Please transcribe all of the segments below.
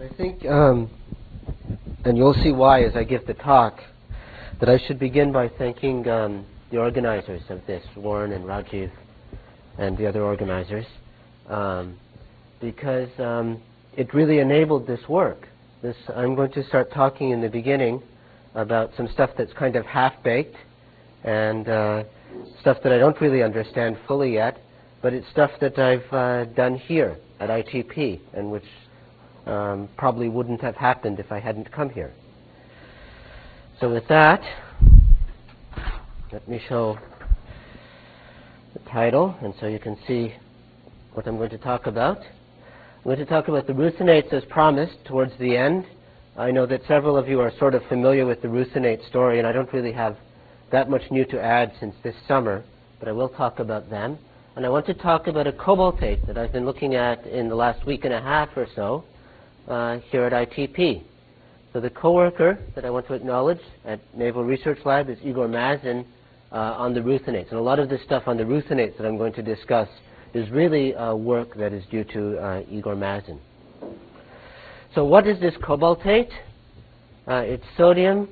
I think, and you'll see why as I give the talk, that I should begin by thanking the organizers of this, Warren and Rajiv and the other organizers, because it really enabled this work. I'm going to start talking in the beginning about some stuff that's kind of half-baked and stuff that I don't really understand fully yet, but it's stuff that I've done here at ITP and which probably wouldn't have happened if I hadn't come here. So with that, let me show the title, and so you can see what I'm going to talk about. I'm going to talk about the Ruthenites as promised towards the end. I know that several of you are sort of familiar with the Ruthenate story, and I don't really have that much new to add since this summer, but I will talk about them. And I want to talk about a cobaltate that I've been looking at in the last week and a half or so here at ITP. So the co-worker that I want to acknowledge at Naval Research Lab is Igor Mazin on the Ruthenites. And a lot of the stuff on the Ruthenites that I'm going to discuss is really work that is due to Igor Mazin. So what is this cobaltate? It's sodium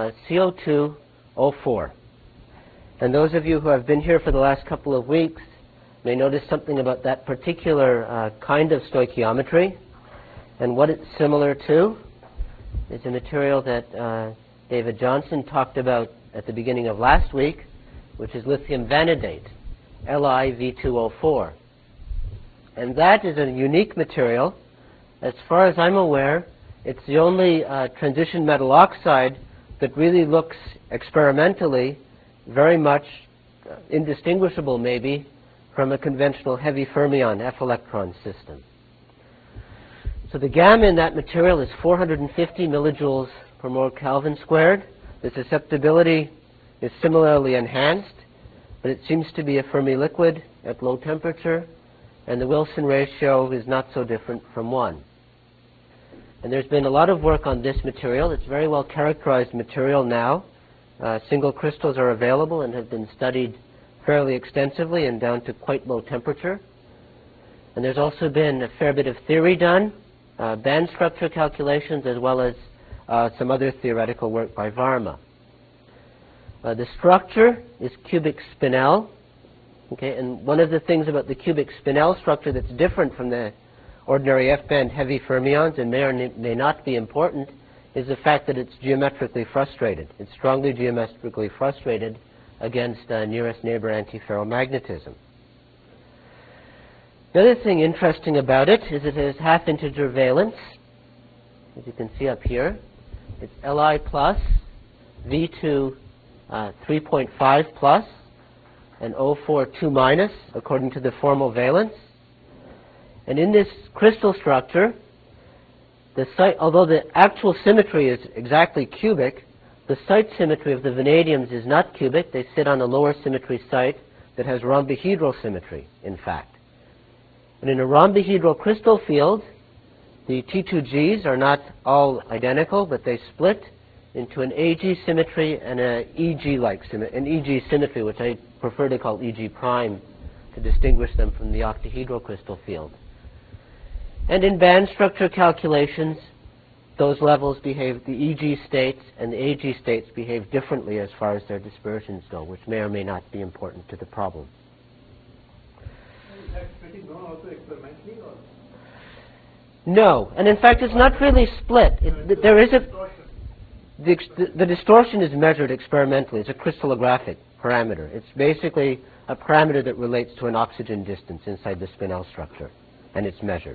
CO2O4. And those of you who have been here for the last couple of weeks may notice something about that particular kind of stoichiometry. And what it's similar to is a material that David Johnson talked about at the beginning of last week, which is lithium vanadate, LiV2O4. And that is a unique material. As far as I'm aware, it's the only transition metal oxide that really looks experimentally very much indistinguishable, maybe, from a conventional heavy fermion F-electron system. So the gamma in that material is 450 millijoules per mole Kelvin squared. The susceptibility is similarly enhanced, but it seems to be a Fermi liquid at low temperature, and the Wilson ratio is not so different from 1. And there's been a lot of work on this material. It's very well characterized material now. Single crystals are available and have been studied fairly extensively and down to quite low temperature. And there's also been a fair bit of theory done, band structure calculations, as well as some other theoretical work by Varma. The structure is cubic spinel. Okay, and one of the things about the cubic spinel structure that's different from the ordinary F-band heavy fermions and may or may not be important is the fact that it's geometrically frustrated. It's strongly geometrically frustrated against nearest neighbor antiferromagnetism. The other thing interesting about it is it has half-integer valence, as you can see up here. It's Li plus, V2 3.5 plus, and O4 2 minus, according to the formal valence. And in this crystal structure, the site, although the actual symmetry is exactly cubic, the site symmetry of the vanadiums is not cubic. They sit on a lower symmetry site that has rhombohedral symmetry, in fact. And in a rhombohedral crystal field, the T2Gs are not all identical, but they split into an AG symmetry and an EG-like symmetry, an EG symmetry, which I prefer to call EG prime to distinguish them from the octahedral crystal field. And in band structure calculations, those levels behave, the EG states and the AG states behave differently as far as their dispersions go, which may or may not be important to the problem. Is that splitting known also experimentally, or? No, and in fact it's not really split. There is a... The distortion is measured experimentally. It's a crystallographic parameter. It's basically a parameter that relates to an oxygen distance inside the spinel structure, and it's measured.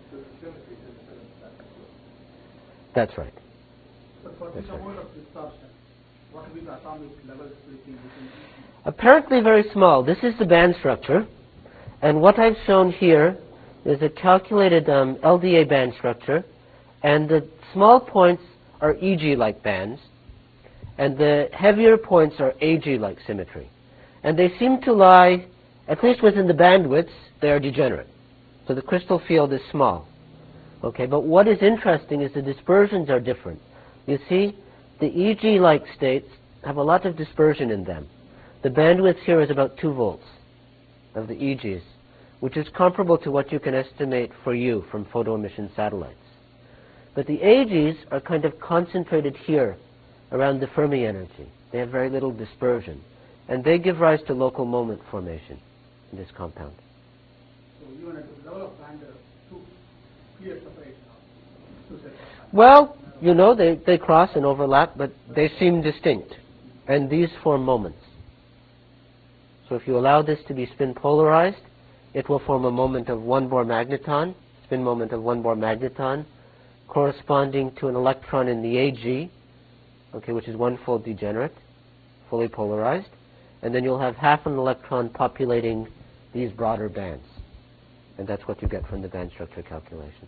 That's right. So for this amount of distortion, what will be the atomic level splitting between? Apparently very small. This is the band structure, and what I've shown here is a calculated LDA band structure, and the small points are EG-like bands, and the heavier points are AG-like symmetry. And they seem to lie, at least within the bandwidths, they are degenerate. So the crystal field is small. Okay, but what is interesting is the dispersions are different. You see, the EG-like states have a lot of dispersion in them. The bandwidth here is about 2 volts of the EGs, which is comparable to what you can estimate for you from photoemission satellites. But the AGs are kind of concentrated here around the Fermi energy. They have very little dispersion. And they give rise to local moment formation in this compound. So even at the level of band, there are two clear separation of two sets of bands. Well, you know, they cross and overlap, but they seem distinct. And these form moments. So if you allow this to be spin polarized, it will form a moment of one Bohr magneton, spin moment of one Bohr magneton, corresponding to an electron in the AG, okay, which is one-fold degenerate, fully polarized. And then you'll have half an electron populating these broader bands. And that's what you get from the band structure calculations.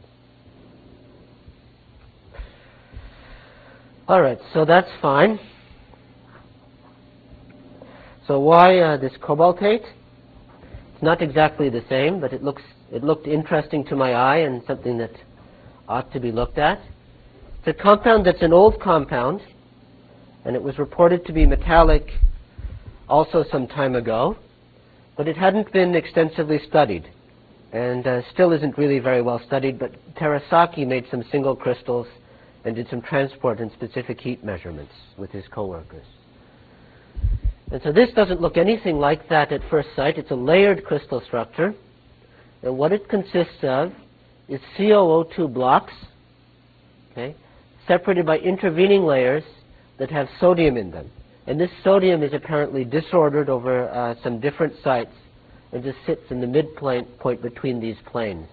All right, so that's fine. So why this cobaltate? It's not exactly the same, but it looked interesting to my eye and something that ought to be looked at. It's a compound that's an old compound, and it was reported to be metallic also some time ago, but it hadn't been extensively studied, and still isn't really very well studied, but Terasaki made some single crystals and did some transport and specific heat measurements with his coworkers. And so this doesn't look anything like that at first sight. It's a layered crystal structure, and what it consists of is COO2 blocks, okay, separated by intervening layers that have sodium in them. And this sodium is apparently disordered over some different sites and just sits in the midpoint between these planes.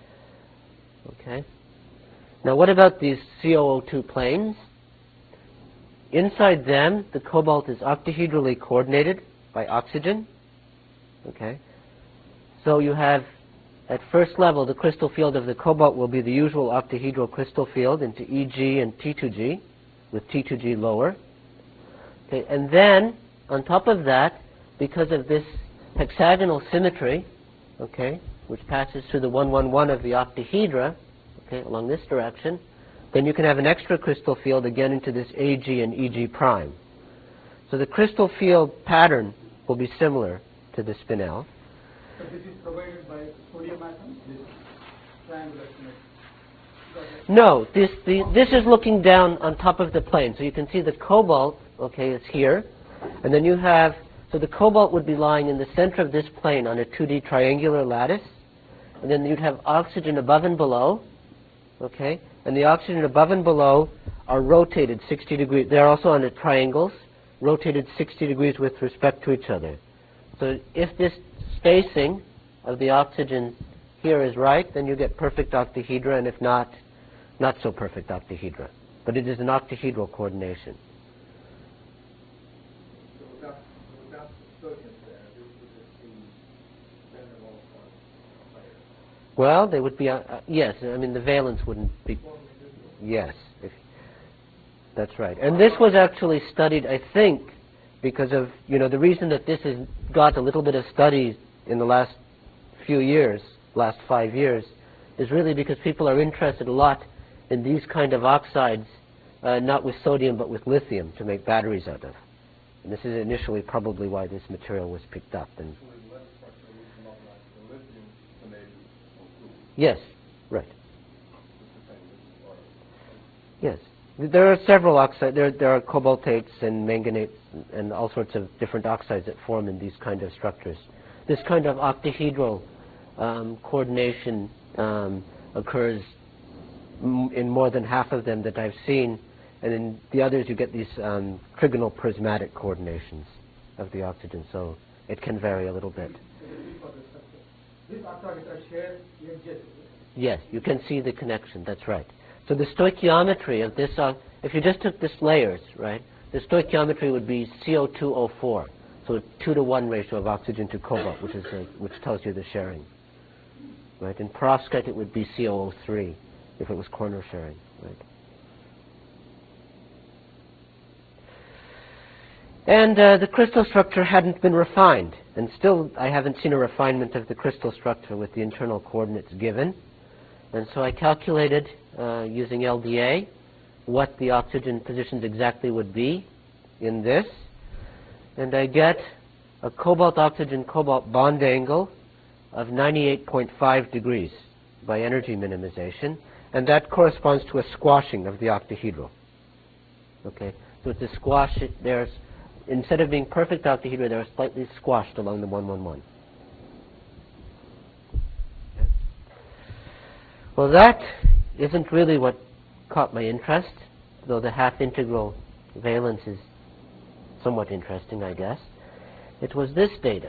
Okay. Now what about these COO2 planes? Inside them, the cobalt is octahedrally coordinated by oxygen. Okay. So you have, at first level, the crystal field of the cobalt will be the usual octahedral crystal field into EG and T2G, with T2G lower. Okay, and then, on top of that, because of this hexagonal symmetry, okay, which passes through the 111 of the octahedra, okay, along this direction, then you can have an extra crystal field again into this AG and EG prime. So the crystal field pattern will be similar to the spinel. So this is provided by sodium atom, this triangular symmetry. No, this is looking down on top of the plane. So you can see the cobalt, okay, is here. And then you have, so the cobalt would be lying in the center of this plane on a 2D triangular lattice. And then you'd have oxygen above and below, okay? And the oxygen above and below are rotated 60 degrees. They're also on the triangles, rotated 60 degrees with respect to each other. So if this spacing of the oxygen here is right, then you get perfect octahedra, and if not, not so perfect octahedra. But it is an octahedral coordination. So without sodium there, this would just be van der Waals layers. Well, they would be, yes, I mean the valence wouldn't be, yes, that's right. And this was actually studied, I think, because of, you know, the reason that this has got a little bit of study in the last few years, last 5 years, is really because people are interested a lot in these kind of oxides, not with sodium but with lithium to make batteries out of. And this is initially probably why this material was picked up. And yes, right. Yes. There are several oxides. There are cobaltates and manganates and all sorts of different oxides that form in these kind of structures. This kind of octahedral coordination occurs in more than half of them that I've seen, and in the others you get these trigonal prismatic coordinations of the oxygen, so it can vary a little bit. This octahedra shares edges. Yes, you can see the connection, that's right. So the stoichiometry of this, if you just took this layers, right, the stoichiometry would be CO2O4, so a 2-to-1 ratio of oxygen to cobalt, which tells you the sharing. Right? In perovskite it would be COO3 if it was corner sharing. Right? And the crystal structure hadn't been refined, and still I haven't seen a refinement of the crystal structure with the internal coordinates given. And so I calculated using LDA what the oxygen positions exactly would be in this, and I get a cobalt-oxygen-cobalt bond angle of 98.5 degrees by energy minimization. and that corresponds to a squashing of the octahedral. Okay, so it's a squash. There's, instead of being perfect octahedra, they're slightly squashed along the 111. Okay. Well, that isn't really what caught my interest, though the half-integral valence is somewhat interesting, I guess. It was this data.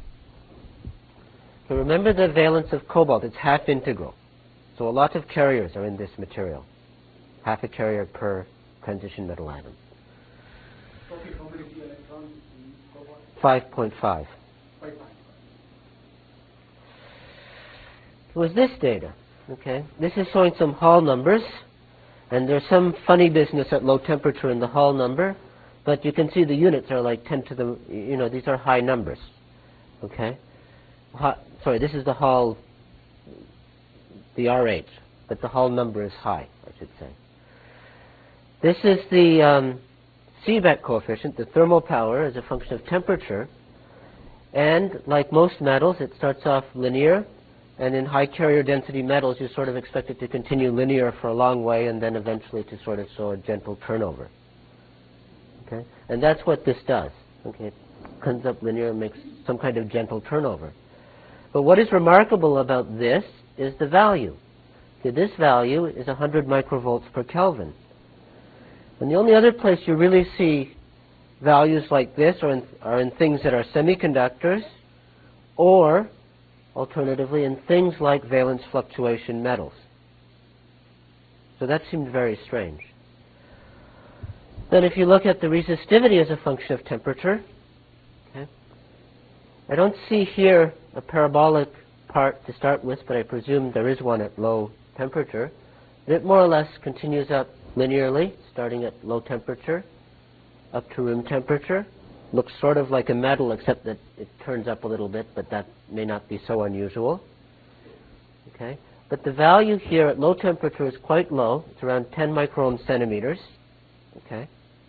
So remember the valence of cobalt, it's half-integral. So a lot of carriers are in this material. Half a carrier per transition metal atom. Okay, how many electrons in cobalt? 5.5. 5.5. It was this data. Okay, this is showing some Hall numbers, and there's some funny business at low temperature in the Hall number, but you can see the units are like 10 to the, you know, these are high numbers. Okay, sorry, this is the Hall, the RH, but the Hall number is high, I should say. This is the Seebeck coefficient, the thermal power as a function of temperature, and like most metals, it starts off linear. And in high carrier density metals, you sort of expect it to continue linear for a long way and then eventually to sort of show a gentle turnover. Okay? And that's what this does. Okay? It comes up linear and makes some kind of gentle turnover. But what is remarkable about this is the value. Okay, this value is 100 microvolts per Kelvin. And the only other place you really see values like this are in things that are semiconductors, or alternatively in things like valence fluctuation metals. So that seemed very strange. Then if you look at the resistivity as a function of temperature, okay, I don't see here a parabolic part to start with, but I presume there is one at low temperature. It more or less continues up linearly, starting at low temperature, up to room temperature. Looks sort of like a metal, except that it turns up a little bit, but that may not be so unusual. Okay, but the value here at low temperature is quite low. It's around 10 microohm centimeters. Okay,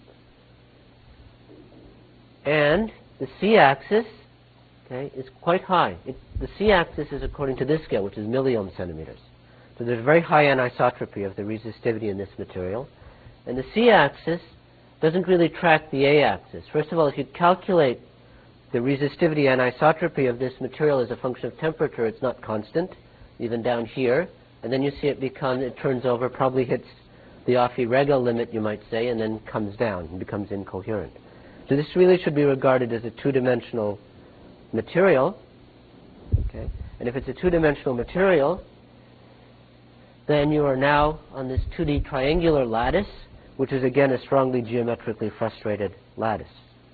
and the c-axis, okay, is quite high. The c-axis is according to this scale, which is milliohm centimeters. So there's very high anisotropy of the resistivity in this material, and the c-axis doesn't really track the a-axis. First of all, if you calculate the resistivity anisotropy of this material as a function of temperature, it's not constant, even down here. And then you see it turns over, probably hits the Auffy-Regel limit, you might say, and then comes down and becomes incoherent. So this really should be regarded as a two-dimensional material. Okay? And if it's a two-dimensional material, then you are now on this 2D triangular lattice, which is again a strongly geometrically frustrated lattice.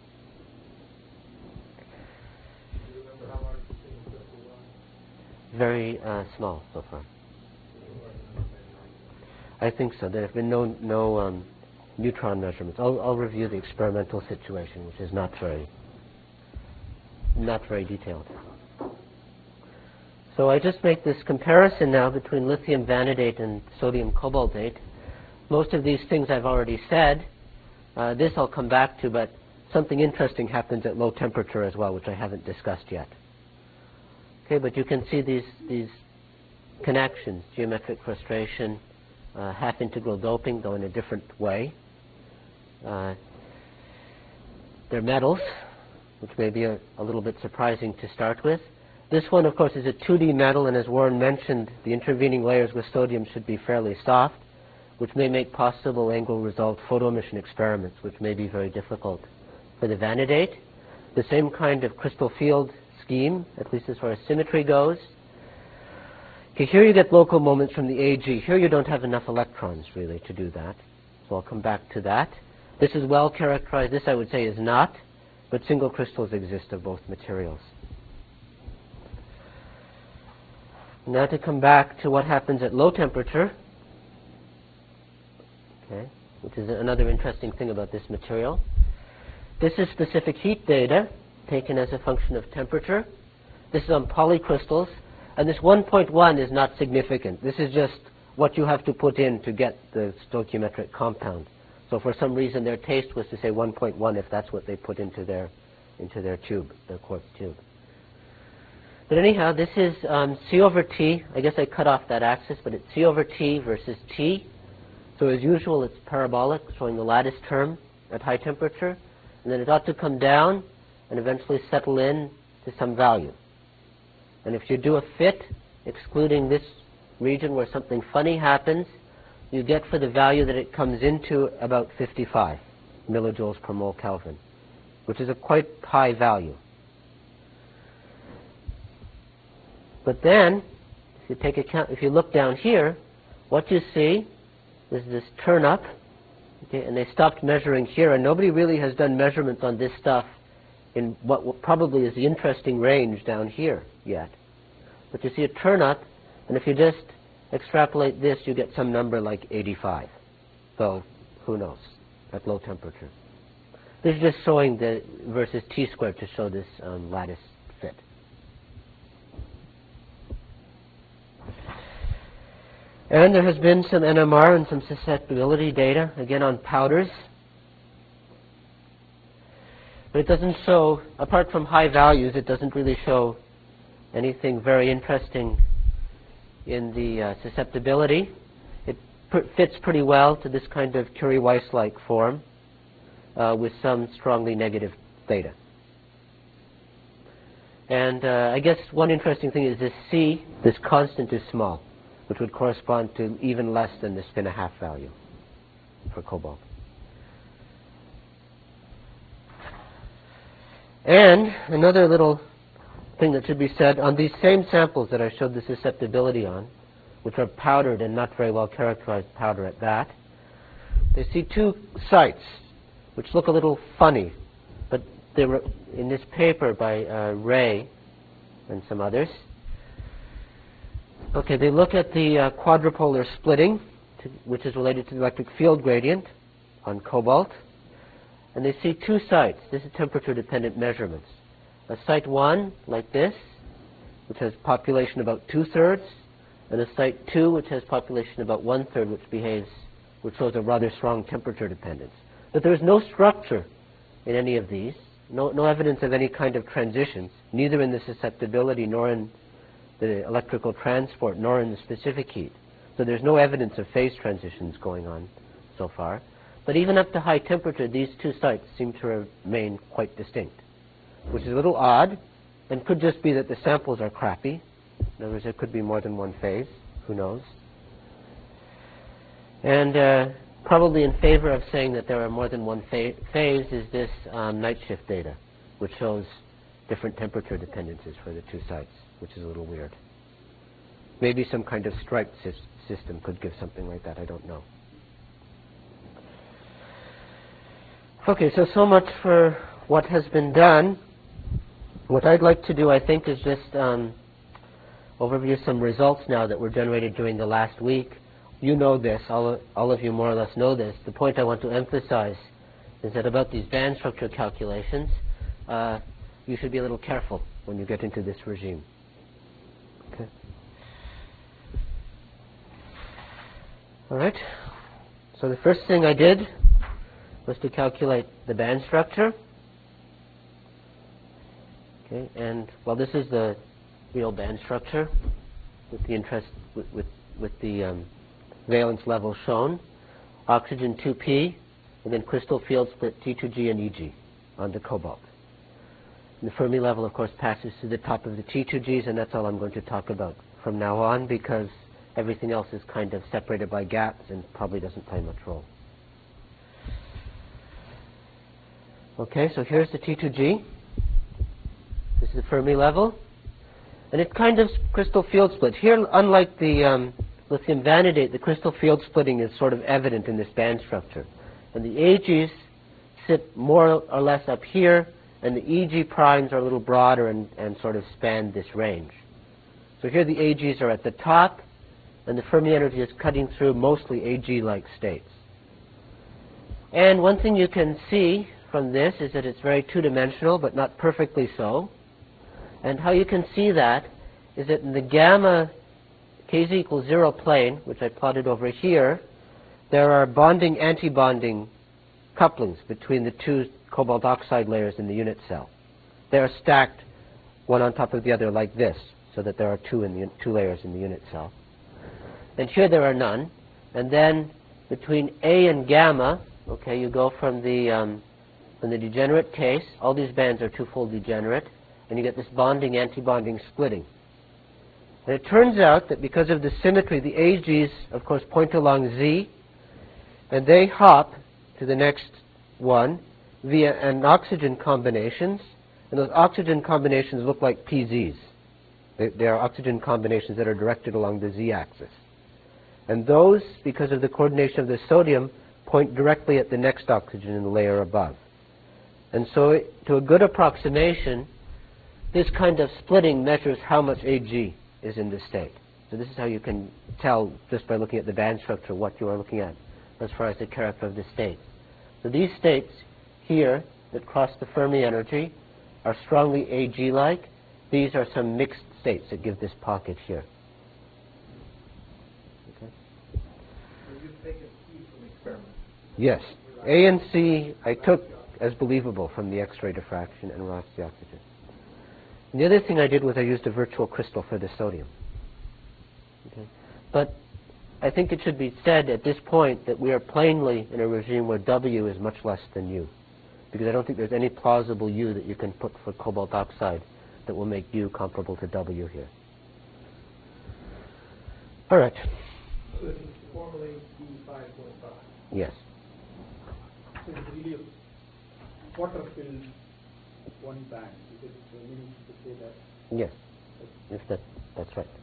Do you remember how large the thing was? Very small so far. I think so. There have been no neutron measurements. I'll review the experimental situation, which is not very detailed. So I just make this comparison now between lithium vanadate and sodium cobaltate. Most of these things I've already said. This I'll come back to, but something interesting happens at low temperature as well, which I haven't discussed yet. Okay, but you can see these connections, geometric frustration, half-integral doping, though in a different way. They're metals, which may be a little bit surprising to start with. This one, of course, is a 2D metal, and as Warren mentioned, the intervening layers with sodium should be fairly soft, which may make possible angle-result photoemission experiments, which may be very difficult for the vanadate. The same kind of crystal field scheme, at least as far as symmetry goes. Okay, here you get local moments from the AG. Here you don't have enough electrons, really, to do that. So I'll come back to that. This is well characterized. This, I would say, is not, but single crystals exist of both materials. Now to come back to what happens at low temperature, okay, which is another interesting thing about this material. This is specific heat data taken as a function of temperature. This is on polycrystals, and this 1.1 is not significant. This is just what you have to put in to get the stoichiometric compound. So for some reason their taste was to say 1.1 if that's what they put into their tube, their quartz tube. But anyhow, this is C over T. I guess I cut off that axis, but it's C over T versus T. So as usual, it's parabolic, showing the lattice term at high temperature. And then it ought to come down and eventually settle in to some value. And if you do a fit, excluding this region where something funny happens, you get for the value that it comes into about 55 millijoules per mole Kelvin, which is a quite high value. But then, if you look down here, what you see is this turn up, okay, and they stopped measuring here, and nobody really has done measurements on this stuff in what probably is the interesting range down here yet. But you see a turn up, and if you just extrapolate this, you get some number like 85. So, who knows, at low temperature. This is just showing the versus T squared to show this lattice fit. And there has been some NMR and some susceptibility data, again on powders. But it doesn't show, apart from high values, it doesn't really show anything very interesting in the susceptibility. It fits pretty well to this kind of Curie-Weiss-like form with some strongly negative theta. And I guess one interesting thing is this C, this constant is small, which would correspond to even less than the spin a half value for cobalt. And another little thing that should be said, on these same samples that I showed the susceptibility on, which are powdered and not very well characterized powder at that, they see two sites which look a little funny, but they were in this paper by Ray and some others. Okay, they look at the quadrupolar splitting, which is related to the electric field gradient on cobalt, and they see two sites. This is temperature-dependent measurements. A site 1, like this, which has population about 2/3, and a site 2, which has population about 1/3, which shows a rather strong temperature dependence. But there is no structure in any of these, no evidence of any kind of transitions, neither in the susceptibility nor in the electrical transport, nor in the specific heat. So there's no evidence of phase transitions going on so far. But even up to high temperature, these two sites seem to remain quite distinct, which is a little odd, and could just be that the samples are crappy. In other words, there could be more than one phase. Who knows? And probably in favor of saying that there are more than one phase is this night shift data, which shows different temperature dependencies for the two sites, which is a little weird. Maybe some kind of striped system could give something like that. I don't know. Okay, so much for what has been done. What I'd like to do, I think, is just overview some results now that were generated during the last week. You know this. All of you more or less know this. The point I want to emphasize is that about these band structure calculations, you should be a little careful when you get into this regime. Okay. All right. So the first thing I did was to calculate the band structure. Okay, and well, this is the real band structure with the with the valence level shown, oxygen 2p, and then crystal field split T2G and EG onto cobalt. And the Fermi level, of course, passes through the top of the T2Gs, and that's all I'm going to talk about from now on, because everything else is kind of separated by gaps and probably doesn't play much role. Okay, so here's the T2G. This is the Fermi level. And it's kind of crystal field split. Here, unlike the lithium vanadate, the crystal field splitting is sort of evident in this band structure. And the AGs sit more or less up here, and the EG primes are a little broader and sort of span this range. So here the AGs are at the top, and the Fermi energy is cutting through mostly AG-like states. And one thing you can see from this is that it's very two-dimensional, but not perfectly so. And how you can see that is that in the gamma kz equals 0 plane, which I plotted over here, there are bonding, anti-bonding couplings between the two cobalt oxide layers in the unit cell. They are stacked one on top of the other like this, so that there are two layers in the unit cell. And here there are none. And then between A and gamma, okay, you go from the degenerate case. All these bands are twofold degenerate, and you get this bonding, anti-bonding splitting. And it turns out that because of the symmetry, the AGs, of course, point along Z, and they hop to the next one via an oxygen combinations, and those oxygen combinations look like PZs. They are oxygen combinations that are directed along the Z-axis. And those, because of the coordination of the sodium, point directly at the next oxygen in the layer above. And so, to a good approximation, this kind of splitting measures how much AG is in this state. So this is how you can tell, just by looking at the band structure, what you are looking at as far as the character of the state. So these states here that cross the Fermi energy are strongly AG-like. These are some mixed states that give this pocket here. Okay. So you've taken C from the experiment? Yes. A and C I took as believable from the X-ray diffraction and Rossby oxygen. And the other thing I did was I used a virtual crystal for the sodium. Okay. But I think it should be said at this point that we are plainly in a regime where W is much less than U, because I don't think there's any plausible U that you can put for cobalt oxide that will make U comparable to W here. All right. So this is formally E5.5. Yes. So it's really a water-filled one band. Is it meaning to say that? Yes. If that's right.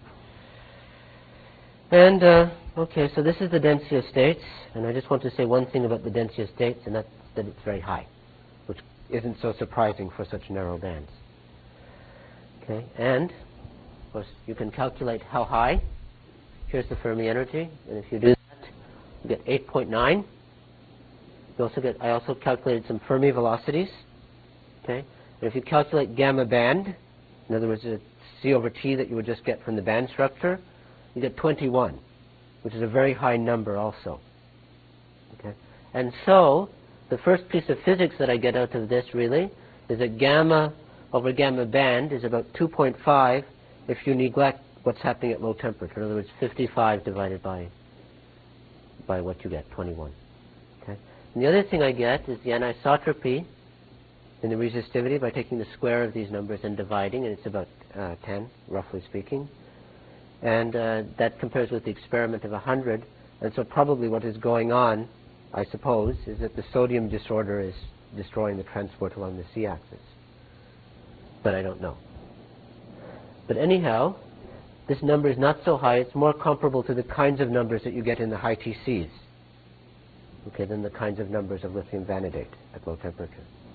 And, okay, so this is the density of states, and I just want to say one thing about the density of states, and that's that it's very high, which isn't so surprising for such narrow bands. Okay, and, of course, you can calculate how high. Here's the Fermi energy, and if you do that, you get 8.9. You also get, I also calculated some Fermi velocities, okay? And if you calculate gamma band, in other words, a C over T that you would just get from the band structure, you get 21, which is a very high number also. Okay? And so, the first piece of physics that I get out of this, really, is that gamma over gamma band is about 2.5 if you neglect what's happening at low temperature. In other words, 55 divided by what you get, 21. Okay? And the other thing I get is the anisotropy in the resistivity by taking the square of these numbers and dividing, and it's about 10, roughly speaking. And that compares with the experiment of 100. And so probably what is going on, I suppose, is that the sodium disorder is destroying the transport along the C-axis. But I don't know. But anyhow, this number is not so high. It's more comparable to the kinds of numbers that you get in the high TCs, okay, than the kinds of numbers of lithium vanadate at low temperature.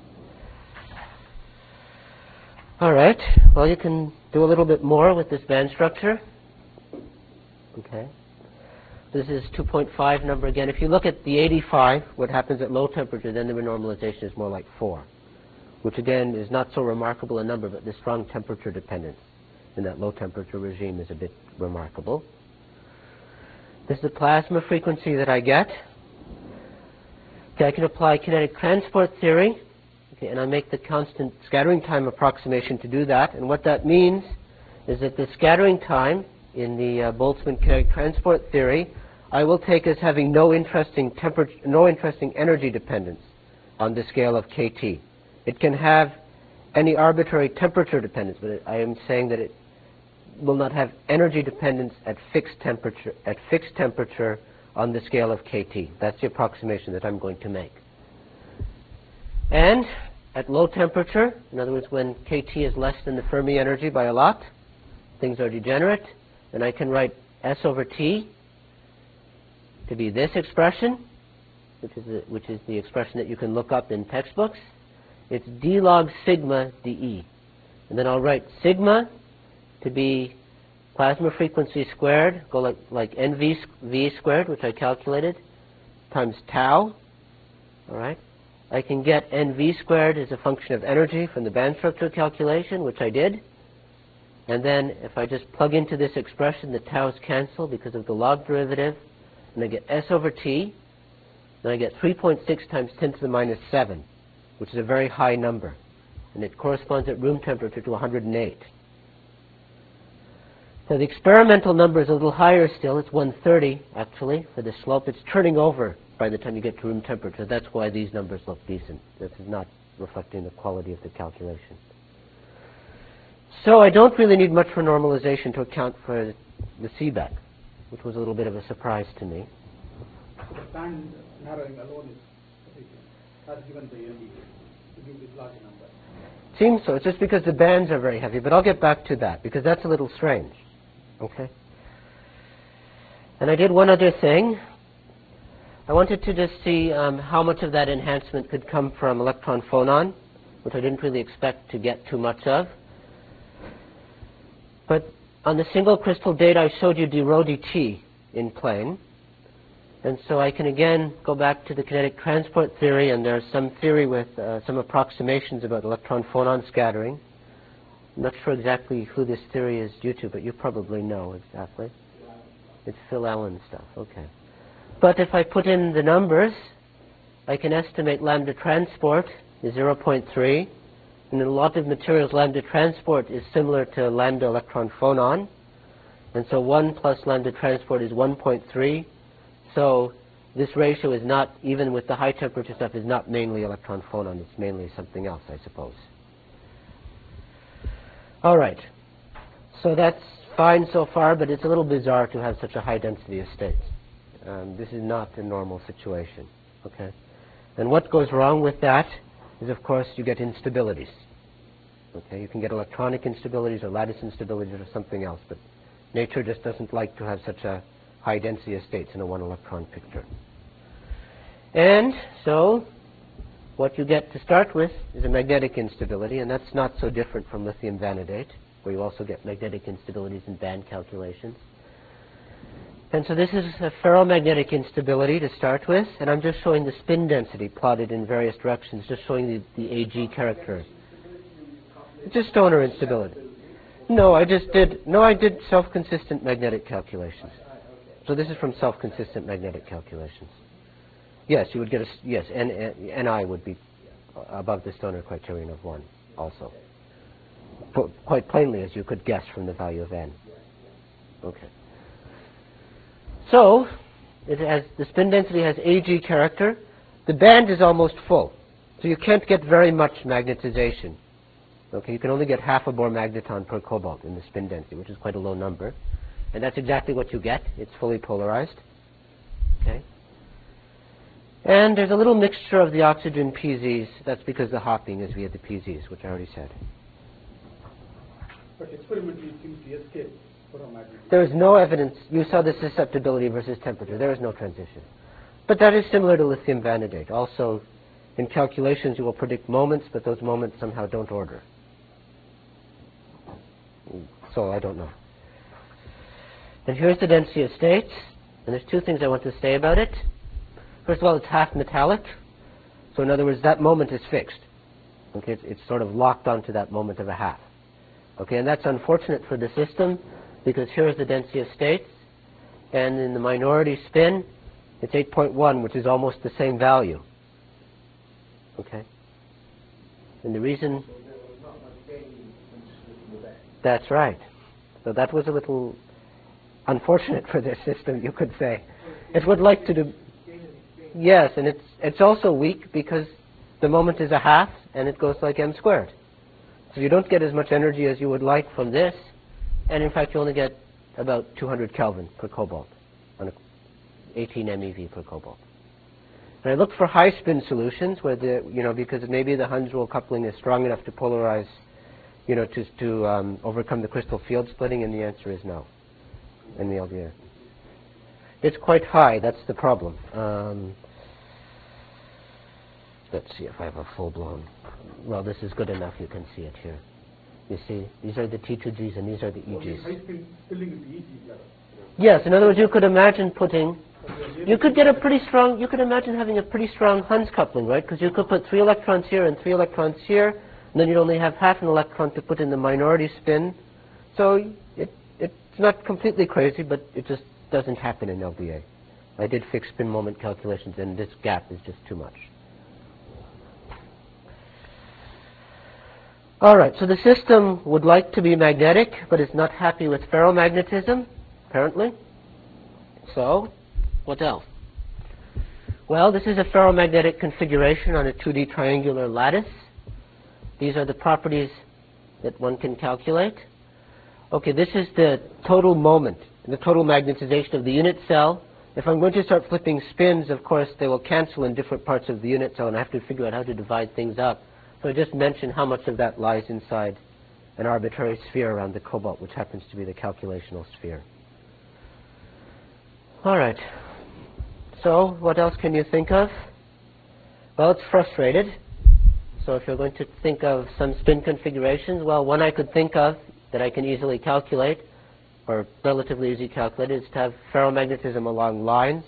All right. Well, you can do a little bit more with this band structure. Okay. This is 2.5 number again. If you look at the 85, what happens at low temperature, then the renormalization is more like 4, which again is not so remarkable a number, but the strong temperature dependence in that low temperature regime is a bit remarkable. This is the plasma frequency that I get. Okay, I can apply kinetic transport theory, okay, and I make the constant scattering time approximation to do that. And what that means is that the scattering time in the Boltzmann kinetic transport theory, I will take as having no interesting energy dependence on the scale of kT. It can have any arbitrary temperature dependence, but I am saying that it will not have energy dependence at fixed temperature on the scale of kT. That's the approximation that I'm going to make. And at low temperature, in other words, when kT is less than the Fermi energy by a lot, things are degenerate. And I can write S over T to be this expression, which is the expression that you can look up in textbooks. It's d log sigma dE. And then I'll write sigma to be plasma frequency squared, go like NV squared, which I calculated, times tau. All right. I can get NV squared as a function of energy from the band structure calculation, which I did. And then if I just plug into this expression, the tau's cancel because of the log derivative, and I get S over T, then I get 3.6 times 10 to the minus 7, which is a very high number. and it corresponds at room temperature to 108. So the experimental number is a little higher still. It's 130, actually, for the slope. It's turning over by the time you get to room temperature. That's why these numbers look decent. This is not reflecting the quality of the calculation. So I don't really need much for normalization to account for the Seebeck, which was a little bit of a surprise to me. So the band narrowing alone is sufficient, as given by LDA, to give this large number. Seems so. It's just because the bands are very heavy, but I'll get back to that, because that's a little strange. Okay? And I did one other thing. I wanted to just see how much of that enhancement could come from electron phonon, which I didn't really expect to get too much of. But on the single crystal data, I showed you d rho dt in plane. And so I can again go back to the kinetic transport theory, and there's some theory with some approximations about electron phonon scattering. I'm not sure exactly who this theory is due to, but you probably know exactly. It's Phil Allen stuff, okay. But if I put in the numbers, I can estimate lambda transport is 0.3. And in a lot of materials, lambda transport is similar to lambda electron phonon. And so 1 plus lambda transport is 1.3. So this ratio is not, even with the high temperature stuff, is not mainly electron phonon. It's mainly something else, I suppose. All right. So that's fine so far, but it's a little bizarre to have such a high density of states. This is not a normal situation. Okay. And what goes wrong with that is, of course, you get instabilities. Okay. You can get electronic instabilities or lattice instabilities or something else, but nature just doesn't like to have such a high density of states in a one electron picture. And so what you get to start with is a magnetic instability, and that's not so different from lithium vanadate, where you also get magnetic instabilities in band calculations. And so this is a ferromagnetic instability to start with, and I'm just showing the spin density plotted in various directions, just showing the AG character. It's just Stoner instability. No, I did self-consistent magnetic calculations. So this is from self-consistent magnetic calculations. Yes, you would get yes, Ni would be above the Stoner criterion of 1 also. Quite plainly, as you could guess from the value of N. Okay. So, the spin density has AG character. The band is almost full. So you can't get very much magnetization. Okay, you can only get half a Bohr magneton per cobalt in the spin density, which is quite a low number. And that's exactly what you get. It's fully polarized. Okay. And there's a little mixture of the oxygen PZs. That's because the hopping is via the PZs, which I already said. But experimentally it seems to escape ferromagnetism. There is no evidence. You saw the susceptibility versus temperature. There is no transition. But that is similar to lithium vanadate. Also, in calculations you will predict moments, but those moments somehow don't order. So I don't know. And here's the density of states. And there's two things I want to say about it. First of all, it's half metallic. So in other words, that moment is fixed. Okay, it's sort of locked onto that moment of a half. Okay, and that's unfortunate for the system, because here is the density of states. And in the minority spin, it's 8.1, which is almost the same value. Okay? And the reason... That's right. So that was a little unfortunate for this system, you could say. It would like to do... Yes, and it's also weak because the moment is a half, and it goes like m squared. So you don't get as much energy as you would like from this, and in fact you only get about 200 Kelvin per cobalt, on 18 MeV per cobalt. And I looked for high spin solutions where because maybe the Hunsrühl coupling is strong enough to polarize, to overcome the crystal field splitting, and the answer is no in the LDA. It's quite high, that's the problem. Let's see if I have a full-blown... Well, this is good enough, you can see it here. You see, these are the T2Gs and these are the EGs. High spin filling in the EG level. Yes, in other words, you could imagine putting... You could get a pretty strong... You could imagine having a pretty strong Huns coupling, right? Because you could put 3 electrons here and 3 electrons here, and then you'd only have half an electron to put in the minority spin. So it's not completely crazy, but it just doesn't happen in LDA. I did fixed spin moment calculations, and this gap is just too much. All right, so the system would like to be magnetic, but is not happy with ferromagnetism, apparently. So, what else? Well, this is a ferromagnetic configuration on a 2D triangular lattice. These are the properties that one can calculate. Okay, this is the total moment, the total magnetization of the unit cell. If I'm going to start flipping spins, of course, they will cancel in different parts of the unit cell, and I have to figure out how to divide things up. So I just mentioned how much of that lies inside an arbitrary sphere around the cobalt, which happens to be the calculational sphere. All right. So what else can you think of? Well, it's frustrated. So if you're going to think of some spin configurations, well, one I could think of that I can easily calculate, or relatively easy calculate, is to have ferromagnetism along lines,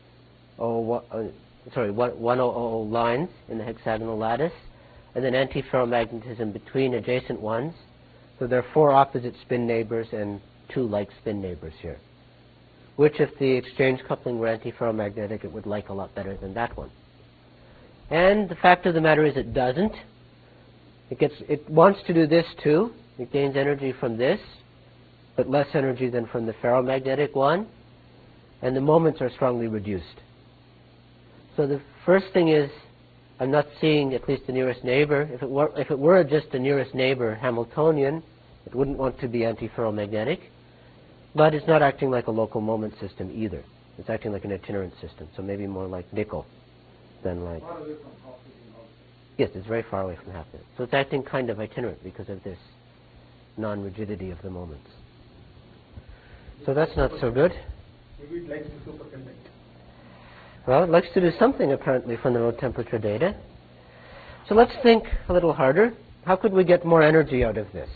1000 lines in the hexagonal lattice, and then antiferromagnetism between adjacent ones. So there are 4 opposite spin neighbors and 2 like spin neighbors here, which if the exchange coupling were antiferromagnetic, it would like a lot better than that one. And the fact of the matter is it doesn't. It wants to do this too. It gains energy from this, but less energy than from the ferromagnetic one, and the moments are strongly reduced. So the first thing is, I'm not seeing at least the nearest neighbor. If it were just the nearest neighbor Hamiltonian, it wouldn't want to be antiferromagnetic, but it's not acting like a local moment system either. It's acting like an itinerant system, so maybe more like nickel than like... Far away from oxygen also. Yes, it's very far away from happening. So it's acting kind of itinerant because of this non-rigidity of the moments. So that's not so good. Maybe it likes the superconducting. Well, it likes to do something apparently from the low temperature data. So let's think a little harder. How could we get more energy out of this?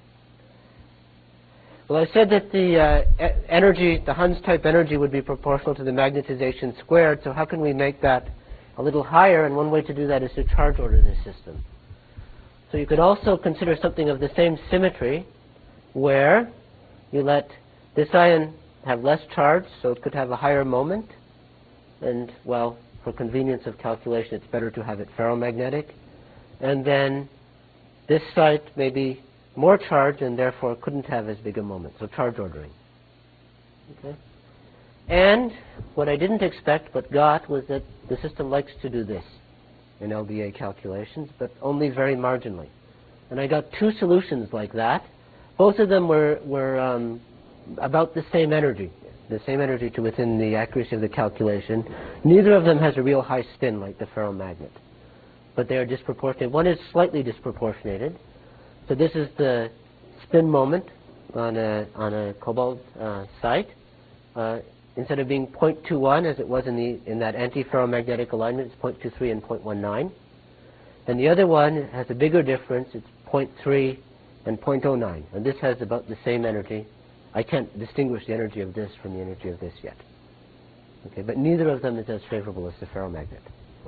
Well, I said that the energy, the Hund's type energy, would be proportional to the magnetization squared. So how can we make that a little higher? And one way to do that is to charge order this system. So you could also consider something of the same symmetry, where you let this ion have less charge, so it could have a higher moment. And, well, for convenience of calculation, it's better to have it ferromagnetic. And then this site may be more charged and therefore couldn't have as big a moment. So charge ordering. Okay. And what I didn't expect but got was that the system likes to do this in LDA calculations, but only very marginally. And I got 2 solutions like that. Both of them were about the same energy to within the accuracy of the calculation. Neither of them has a real high spin like the ferromagnet, but they are disproportionate. One is slightly disproportionated. So this is the spin moment on a cobalt site. Instead of being 0.21 as it was in that antiferromagnetic alignment, it's 0.23 and 0.19. And the other one has a bigger difference. It's 0.3 and 0.09. And this has about the same energy. I can't distinguish the energy of this from the energy of this yet. Okay, but neither of them is as favorable as the ferromagnet.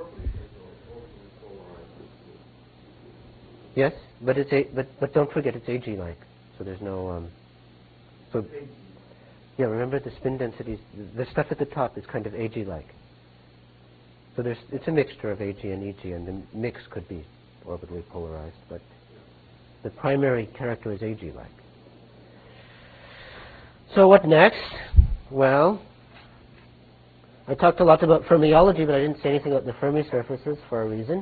Yes, but but don't forget it's AG-like. So there's no yeah, remember the spin densities, the stuff at the top is kind of AG-like. So it's a mixture of AG and EG, and the mix could be orbitally polarized, but the primary character is AG-like. So what next? Well, I talked a lot about fermiology, but I didn't say anything about the Fermi surfaces for a reason.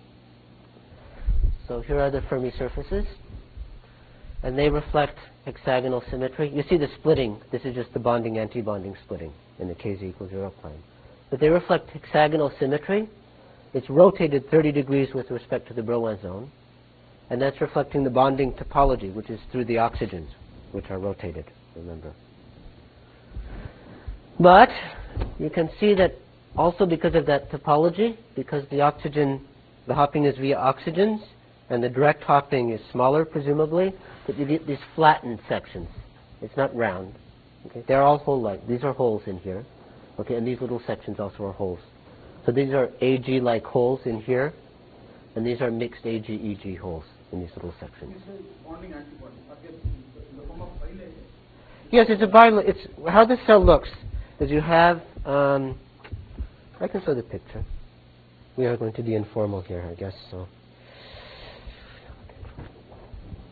So here are the Fermi surfaces, and they reflect hexagonal symmetry. You see the splitting. This is just the bonding, anti-bonding splitting in the kz=0 plane. But they reflect hexagonal symmetry. It's rotated 30 degrees with respect to the Brillouin zone, and that's reflecting the bonding topology, which is through the oxygens, which are rotated, remember. But you can see that also because of that topology, because the hopping is via oxygens, and the direct hopping is smaller, presumably, that you get these flattened sections. It's not round. Okay? They're all hole-like. These are holes in here. Okay, and these little sections also are holes. So these are AG-like holes in here, and these are mixed AG-EG holes in these little sections. This is bonding antibody, in the form of bilayer. Yes, it's a bilayer. It's how the cell looks is you have. I can show the picture. We are going to be informal here, I guess. So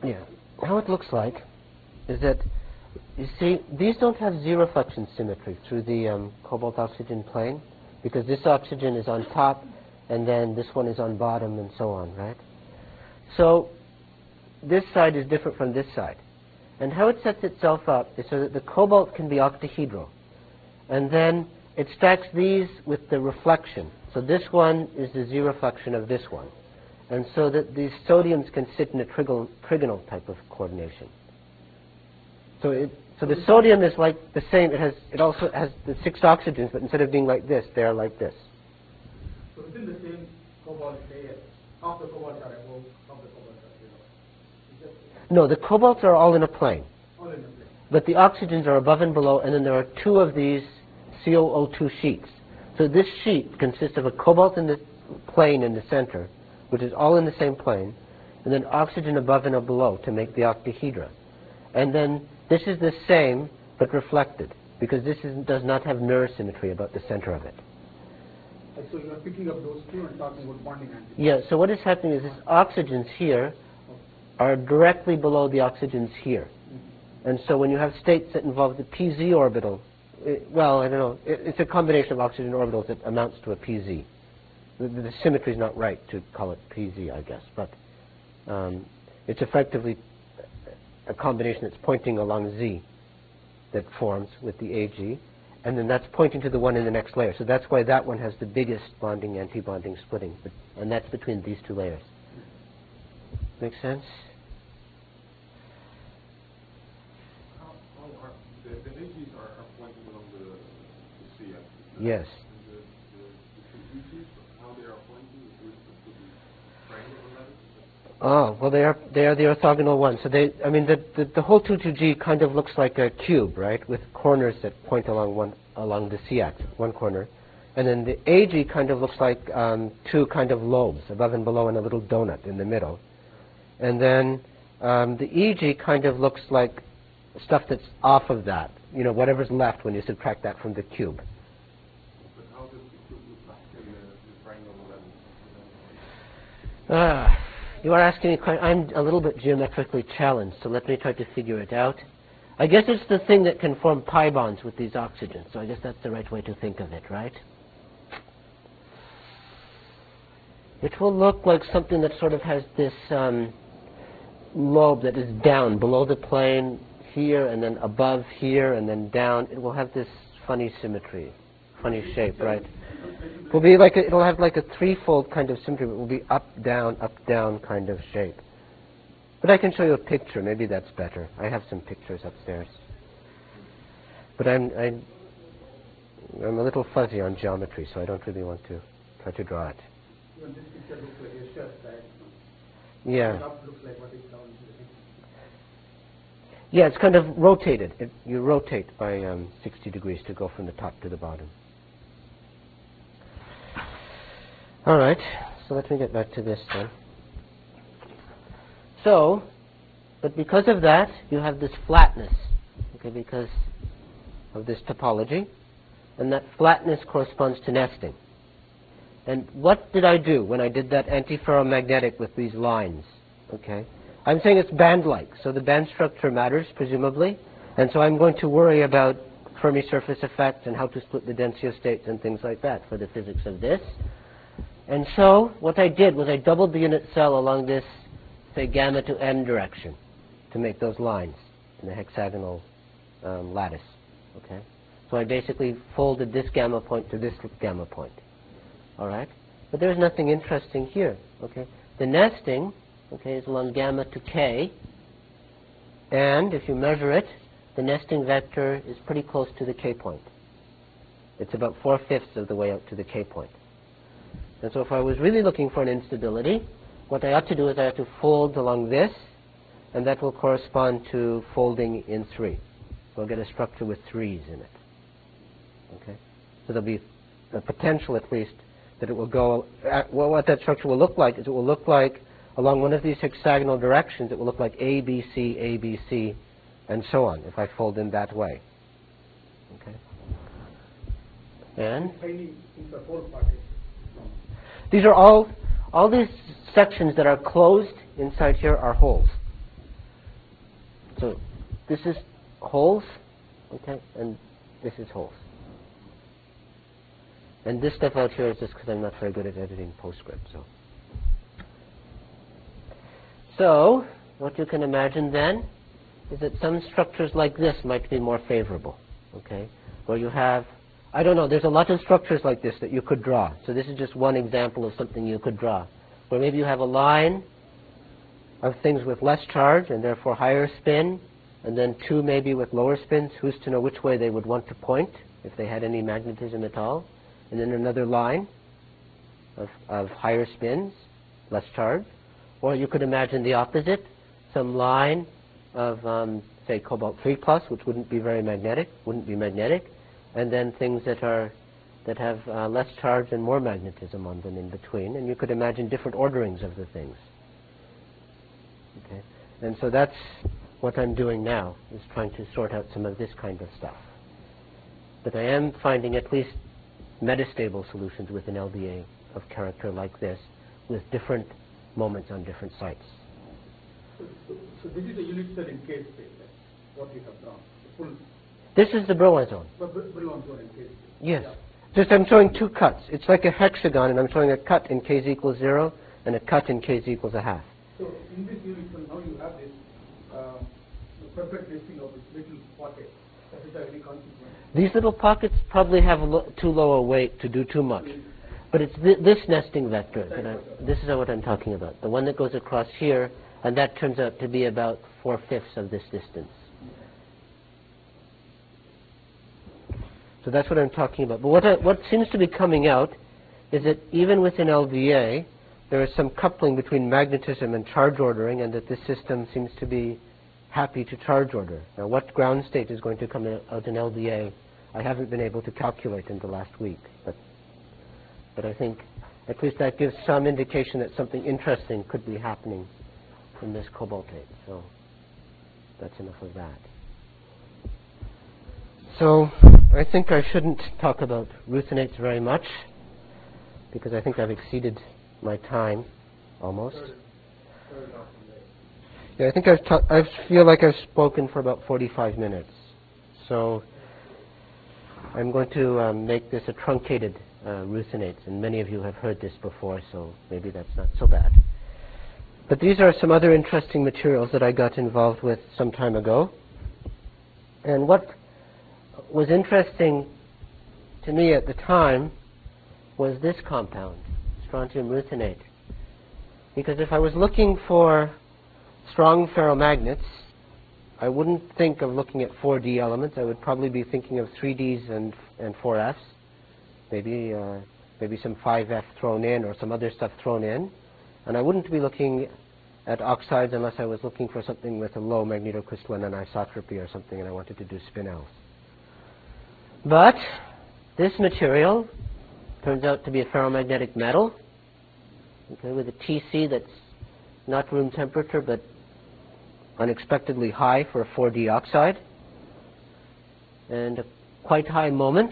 Yeah. How it looks like is that, you see, these don't have zero reflection symmetry through the cobalt-oxygen plane, because this oxygen is on top, and then this one is on bottom, and so on, right? So this side is different from this side. And how it sets itself up is so that the cobalt can be octahedral. And then it stacks these with the reflection. So this one is the Z reflection of this one. And so that these sodiums can sit in a trigonal type of coordination. So the sodium is like the same. It also has the 6 oxygens, but instead of being like this, they are like this. So within the same cobalt layer, half the cobalts are above, half the cobalts are below. No, the cobalts are all in a plane. All in a plane. But the oxygens are above and below, and then there are 2 of these COO2 sheets. So this sheet consists of a cobalt in the plane in the center, which is all in the same plane, and then oxygen above and below to make the octahedra. And then this is the same, but reflected, because this does not have mirror symmetry about the center of it. So you are picking up those two and talking about bonding anti. Yeah, so what is happening is these oxygens here are directly below the oxygens here. And so when you have states that involve the PZ orbital, well, I don't know, it's a combination of oxygen orbitals that amounts to a PZ. The symmetry is not right to call it PZ, I guess, but it's effectively a combination that's pointing along Z that forms with the AG, and then that's pointing to the one in the next layer. So that's why that one has the biggest bonding, anti-bonding splitting, and that's between these 2 layers. Make sense? The AGs are pointing along the C axis. Yes. And the EGs, how they are pointing is with the triangular letters? Oh, well, they are the orthogonal ones. So the whole 2,2G kind of looks like a cube, right, with corners that point along the C-axis, one corner, and then the AG kind of looks like 2 kind of lobes, above and below, and a little donut in the middle, and then the EG kind of looks like stuff that's off of that, whatever's left when you subtract that from the cube. But how does the cube look like in the triangular letters? You are asking me, I'm a little bit geometrically challenged, so let me try to figure it out. I guess it's the thing that can form pi bonds with these oxygens, so I guess that's the right way to think of it, right? It will look like something that sort of has this lobe that is down below the plane here, and then above here, and then down. It will have this funny symmetry, funny shape, right? It will be like it'll have like a 3-fold kind of symmetry. But it will be up, down kind of shape. But I can show you a picture. Maybe that's better. I have some pictures upstairs. But I'm a little fuzzy on geometry, so I don't really want to try to draw it. Even this picture looks like a shirt, right? Yeah. The top looks like what is down to the next. Yeah, it's kind of rotated. You rotate by 60 degrees to go from the top to the bottom. All right, so let me get back to this then. So, but because of that, you have this flatness, okay, because of this topology, and that flatness corresponds to nesting. And what did I do when I did that antiferromagnetic with these lines? Okay, I'm saying it's band-like, so the band structure matters, presumably, and so I'm going to worry about Fermi surface effects and how to split the Densio states and things like that for the physics of this. And so what I did was I doubled the unit cell along this, say, gamma to m direction to make those lines in the hexagonal lattice. Okay, so I basically folded this gamma point to this gamma point. All right, but there's nothing interesting here. Okay, the nesting, okay, is along gamma to k, and if you measure it, the nesting vector is pretty close to the k point. It's about 4/5 of the way out to the k point. And so if I was really looking for an instability, what I ought to do is I have to fold along this, and that will correspond to folding in 3. So I'll get a structure with 3s in it. Okay? So there'll be a potential, at least, that it will go, well, what that structure will look like is it will look like, along one of these hexagonal directions, it will look like A, B, C, A, B, C, and so on, if I fold in that way. Okay? And Tiny things are whole particles. these are all these sections that are closed inside here are holes. So this is holes, okay, and this is holes. And this stuff out here is just because I'm not very good at editing PostScript. So what you can imagine then is that some structures like this might be more favorable, okay, where you have, I don't know, there's a lot of structures like this that you could draw. So this is just one example of something you could draw, where maybe you have a line of things with less charge and therefore higher spin, and then two maybe with lower spins. Who's to know which way they would want to point if they had any magnetism at all? And then another line of higher spins, less charge. Or you could imagine the opposite, some line of, say, cobalt 3+, which wouldn't be very magnetic, and then things that have less charge and more magnetism on them in between. And you could imagine different orderings of the things. Okay? And so that's what I'm doing now, is trying to sort out some of this kind of stuff. But I am finding at least metastable solutions with an LBA of character like this, with different moments on different sites. So this is a unit cell in case space, what you have drawn. The full this is the Brillouin zone. Brillouin zone in case space. Yes. Yeah. Just I'm showing two cuts. It's like a hexagon, and I'm showing a cut in k equals 0 and a cut in k equals a half. So in this unit cell, now you have this perfect listing of this little pocket. Does it have any consequence? These little pockets probably have too low a weight to do too much. But it's this nesting vector. This is what I'm talking about. The one that goes across here, and that turns out to be about 4/5 of this distance. So that's what I'm talking about. But what seems to be coming out is that even within LBA, there is some coupling between magnetism and charge ordering, and that this system seems to be happy to charge order. Now, what ground state is going to come out in LBA, I haven't been able to calculate in the last week. But I think at least that gives some indication that something interesting could be happening in this cobaltate. So that's enough of that. So I think I shouldn't talk about rutheniates very much, because I think I've exceeded my time almost. Yeah, I think I feel like I've spoken for about 45 minutes. So I'm going to make this a truncated rutheniates, and many of you have heard this before, so maybe that's not so bad. But these are some other interesting materials that I got involved with some time ago. And what was interesting to me at the time was this compound, strontium ruthenate. Because if I was looking for strong ferromagnets, I wouldn't think of looking at 4D elements. I would probably be thinking of 3Ds and 4Fs. Maybe some 5F thrown in or some other stuff thrown in. And I wouldn't be looking at oxides unless I was looking for something with a low magnetocrystalline anisotropy or something and I wanted to do spinels. But this material turns out to be a ferromagnetic metal, okay, with a TC that's not room temperature but unexpectedly high for a 4D oxide, and a quite high moment.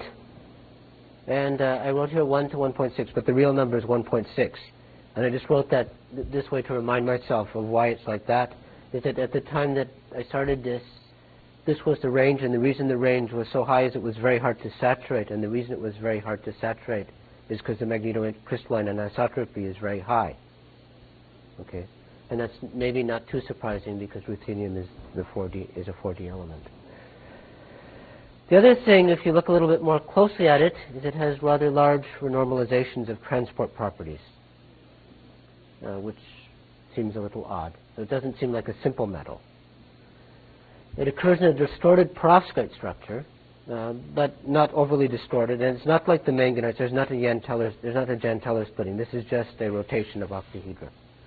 And I wrote here 1 to 1.6, but the real number is 1.6. And I just wrote that this way to remind myself of why it's like that, is that at the time that I started this was the range, and the reason the range was so high is it was very hard to saturate, and the reason it was very hard to saturate is because the magnetocrystalline anisotropy is very high. Okay, and that's maybe not too surprising because ruthenium is a 4D element. The other thing, if you look a little bit more closely at it, is it has rather large renormalizations of transport properties, which seems a little odd. So it doesn't seem like a simple metal. It occurs in a distorted perovskite structure, but not overly distorted, and it's not like the manganites. There's not a Jahn-Teller splitting. This is just a rotation of octahedra.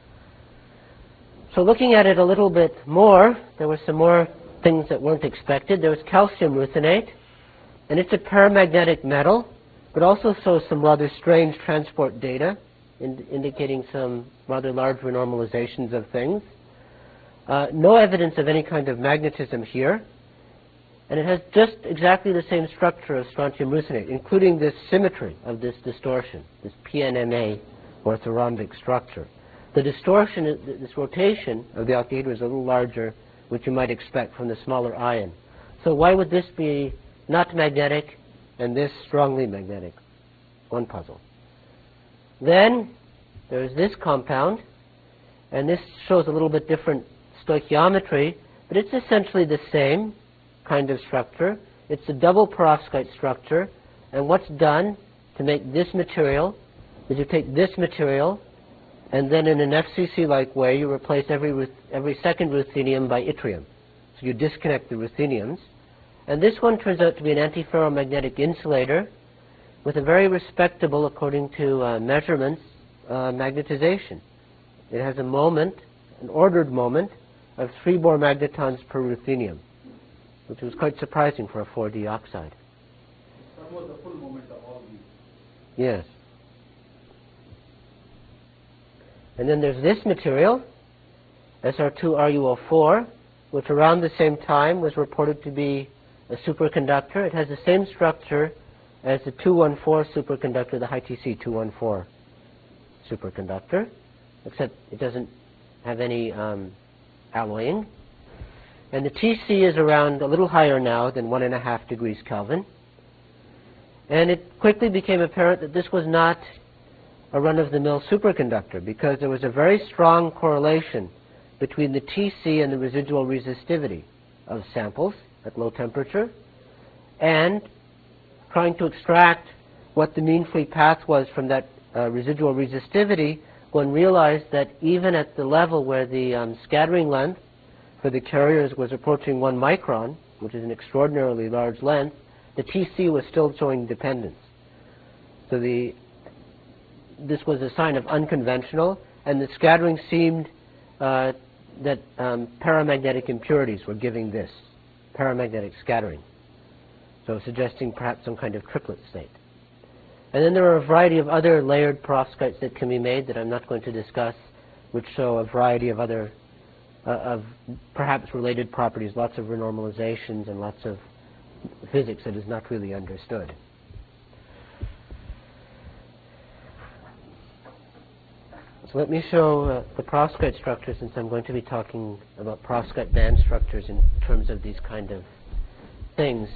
So looking at it a little bit more, there were some more things that weren't expected. There was calcium ruthenate, and it's a paramagnetic metal, but also shows some rather strange transport data, indicating some rather large renormalizations of things. No evidence of any kind of magnetism here, and it has just exactly the same structure of strontium ruthenate, including this symmetry of this distortion, this PNMA orthorhombic structure. The distortion, this rotation of the octahedra is a little larger which you might expect from the smaller ion. So why would this be not magnetic and this strongly magnetic? One puzzle. Then there's this compound, and this shows a little bit different stoichiometry, but it's essentially the same kind of structure. It's a double perovskite structure, and what's done to make this material is you take this material, and then in an FCC-like way, you replace every second ruthenium by yttrium. So you disconnect the rutheniums. And this one turns out to be an antiferromagnetic insulator with a very respectable, according to measurements, magnetization. It has a moment, an ordered moment, of 3 Bohr magnetons per ruthenium, which was quite surprising for a 4D oxide. That was the full moment of all these. Yes. And then there's this material, SR2RuO4, which around the same time was reported to be a superconductor. It has the same structure as the 214 superconductor, the high-TC 214 superconductor, except it doesn't have any alloying. And the TC is around a little higher now than 1.5 degrees Kelvin. And it quickly became apparent that this was not a run-of-the-mill superconductor, because there was a very strong correlation between the TC and the residual resistivity of samples at low temperature, and trying to extract what the mean free path was from that residual resistivity, one realized that even at the level where the scattering length for the carriers was approaching 1 micron, which is an extraordinarily large length, the TC was still showing dependence. So this was a sign of unconventional, and the scattering seemed that paramagnetic impurities were giving this paramagnetic scattering, so suggesting perhaps some kind of triplet state. And then there are a variety of other layered perovskites that can be made that I'm not going to discuss, which show a variety of other of perhaps related properties, lots of renormalizations and lots of physics that is not really understood. So let me show the perovskite structure, since I'm going to be talking about perovskite band structures in terms of these kind of things.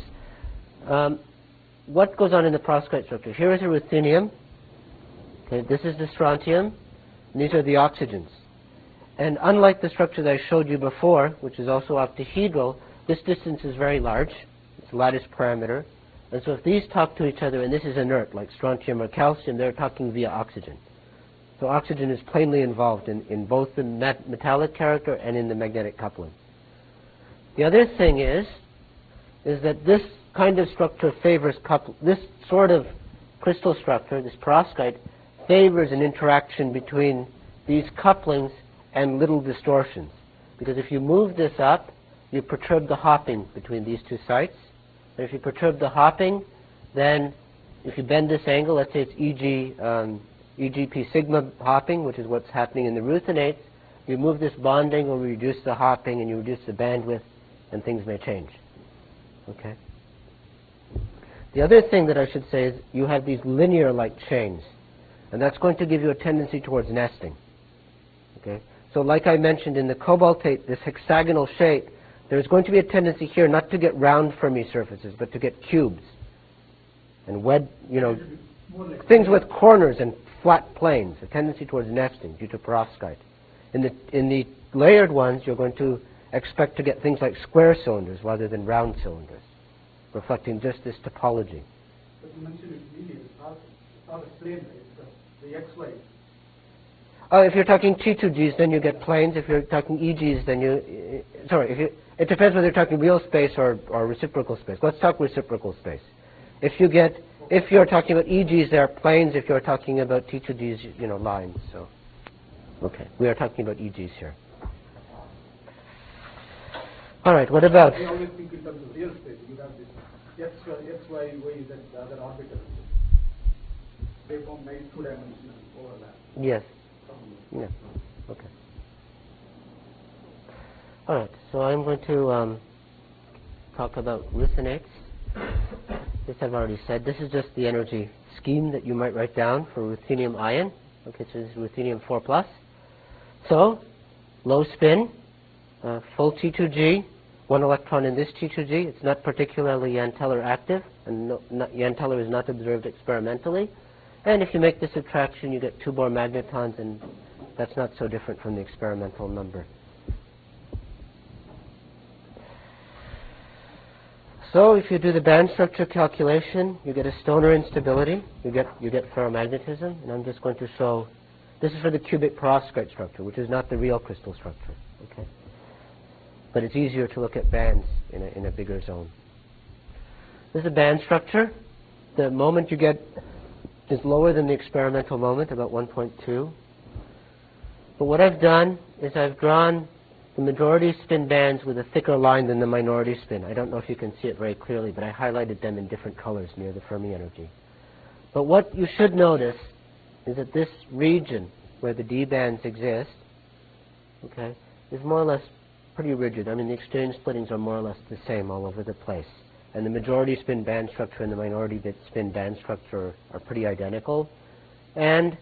What goes on in the perovskite structure? Here is a ruthenium. Okay, this is the strontium. And these are the oxygens. And unlike the structure that I showed you before, which is also octahedral, this distance is very large. It's a lattice parameter. And so if these talk to each other, and this is inert, like strontium or calcium, they're talking via oxygen. So oxygen is plainly involved in both the metallic character and in the magnetic coupling. The other thing is that this kind of structure favors this sort of crystal structure, this perovskite, favors an interaction between these couplings and little distortions. Because if you move this up, you perturb the hopping between these two sites. And if you perturb the hopping, then if you bend this angle, let's say it's EGP sigma hopping, which is what's happening in the ruthenates, you move this bonding or reduce the hopping and you reduce the bandwidth, and things may change. Okay? The other thing that I should say is you have these linear-like chains, and that's going to give you a tendency towards nesting. Okay? So like I mentioned in the cobaltate, this hexagonal shape, there's going to be a tendency here not to get round Fermi surfaces, but to get cubes and things with corners and flat planes, a tendency towards nesting due to perovskite. In the layered ones, you're going to expect to get things like square cylinders rather than round cylinders, reflecting just this topology. But you mentioned it's linear. It's not a plane, right? It's the XY. If you're talking T2Gs, then you get planes. If you're talking EGs, then it depends whether you're talking real space or reciprocal space. Let's talk reciprocal space. If you're talking about EGs, there are planes. If you're talking about T2Gs, lines. So, okay, we are talking about EGs here. All right, what about? I always think in terms of real space. You have this XY, Y, Z, the other orbitals. They form nice two-dimensional overlap. Yes. Yeah. Okay. All right. So I'm going to talk about ruthenates. This I've already said. This is just the energy scheme that you might write down for ruthenium ion. Okay, so this is ruthenium 4+. So low spin, full T2G, one electron in this T2G. It's not particularly Jahn-Teller active, and Jahn-Teller is not observed experimentally. And if you make the subtraction, you get 2 Bohr magnetons, and that's not so different from the experimental number. So if you do the band structure calculation, you get a Stoner instability, you get ferromagnetism, and I'm just going to show, this is for the cubic perovskite structure, which is not the real crystal structure, okay? But it's easier to look at bands in a bigger zone. This is a band structure. The moment you get is lower than the experimental moment, about 1.2. But what I've done is I've drawn the majority spin bands with a thicker line than the minority spin. I don't know if you can see it very clearly, but I highlighted them in different colors near the Fermi energy. But what you should notice is that this region where the D bands exist, okay, is more or less pretty rigid. I mean, the exchange splittings are more or less the same all over the place. And the majority spin band structure and the minority spin band structure are pretty identical. And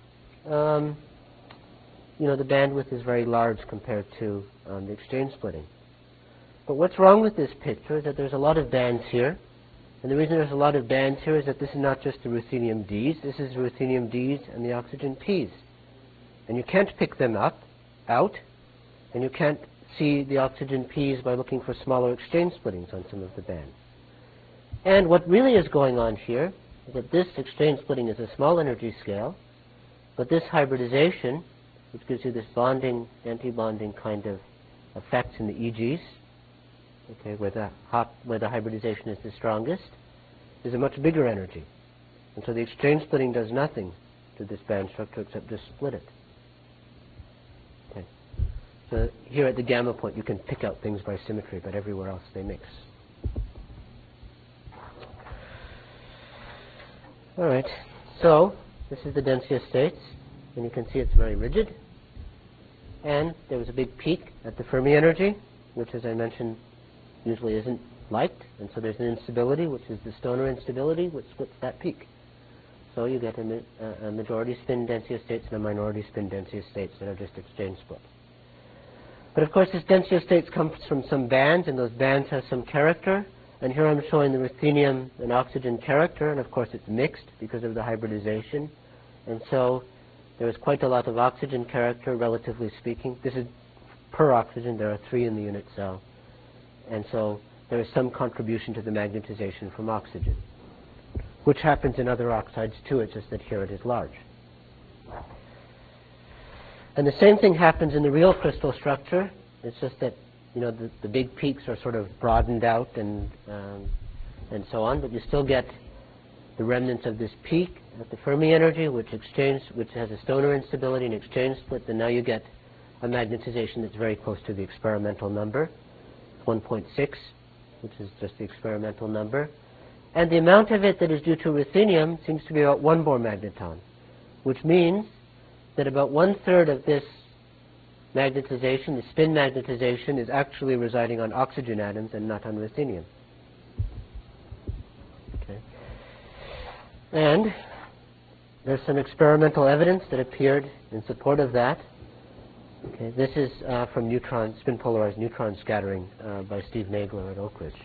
the bandwidth is very large compared to the exchange splitting. But what's wrong with this picture is that there's a lot of bands here. And the reason there's a lot of bands here is that this is not just the ruthenium Ds. This is ruthenium Ds and the oxygen Ps. And you can't pick them out. And you can't see the oxygen Ps by looking for smaller exchange splittings on some of the bands. And what really is going on here is that this exchange splitting is a small energy scale, but this hybridization, which gives you this bonding, anti-bonding kind of effects in the EGs, okay, where the hybridization is the strongest, is a much bigger energy. And so the exchange splitting does nothing to this band structure except just split it. Okay. So here at the gamma point you can pick out things by symmetry, but everywhere else they mix. All right, so this is the densiest states, and you can see it's very rigid. And there was a big peak at the Fermi energy, which, as I mentioned, usually isn't liked. And so there's an instability, which is the Stoner instability, which splits that peak. So you get a majority spin densiest states and a minority spin densiest states that are just exchange split. But of course, this densiest states comes from some bands, and those bands have some character. And here I'm showing the ruthenium and oxygen character, and of course it's mixed because of the hybridization. And so there is quite a lot of oxygen character, relatively speaking. This is per oxygen. There are 3 in the unit cell. And so there is some contribution to the magnetization from oxygen, which happens in other oxides too. It's just that here it is large. And the same thing happens in the real crystal structure. It's just that the big peaks are sort of broadened out and so on, but you still get the remnants of this peak at the Fermi energy, which has a Stoner instability and exchange split. Then now you get a magnetization that's very close to the experimental number, 1.6, which is just the experimental number. And the amount of it that is due to ruthenium seems to be about 1 Bohr magneton, which means that about 1/3 of this magnetization, the spin magnetization, is actually residing on oxygen atoms and not on ruthenium. Okay. And there's some experimental evidence that appeared in support of that. Okay. This is from spin polarized neutron scattering by Steve Nagler at Oak Ridge.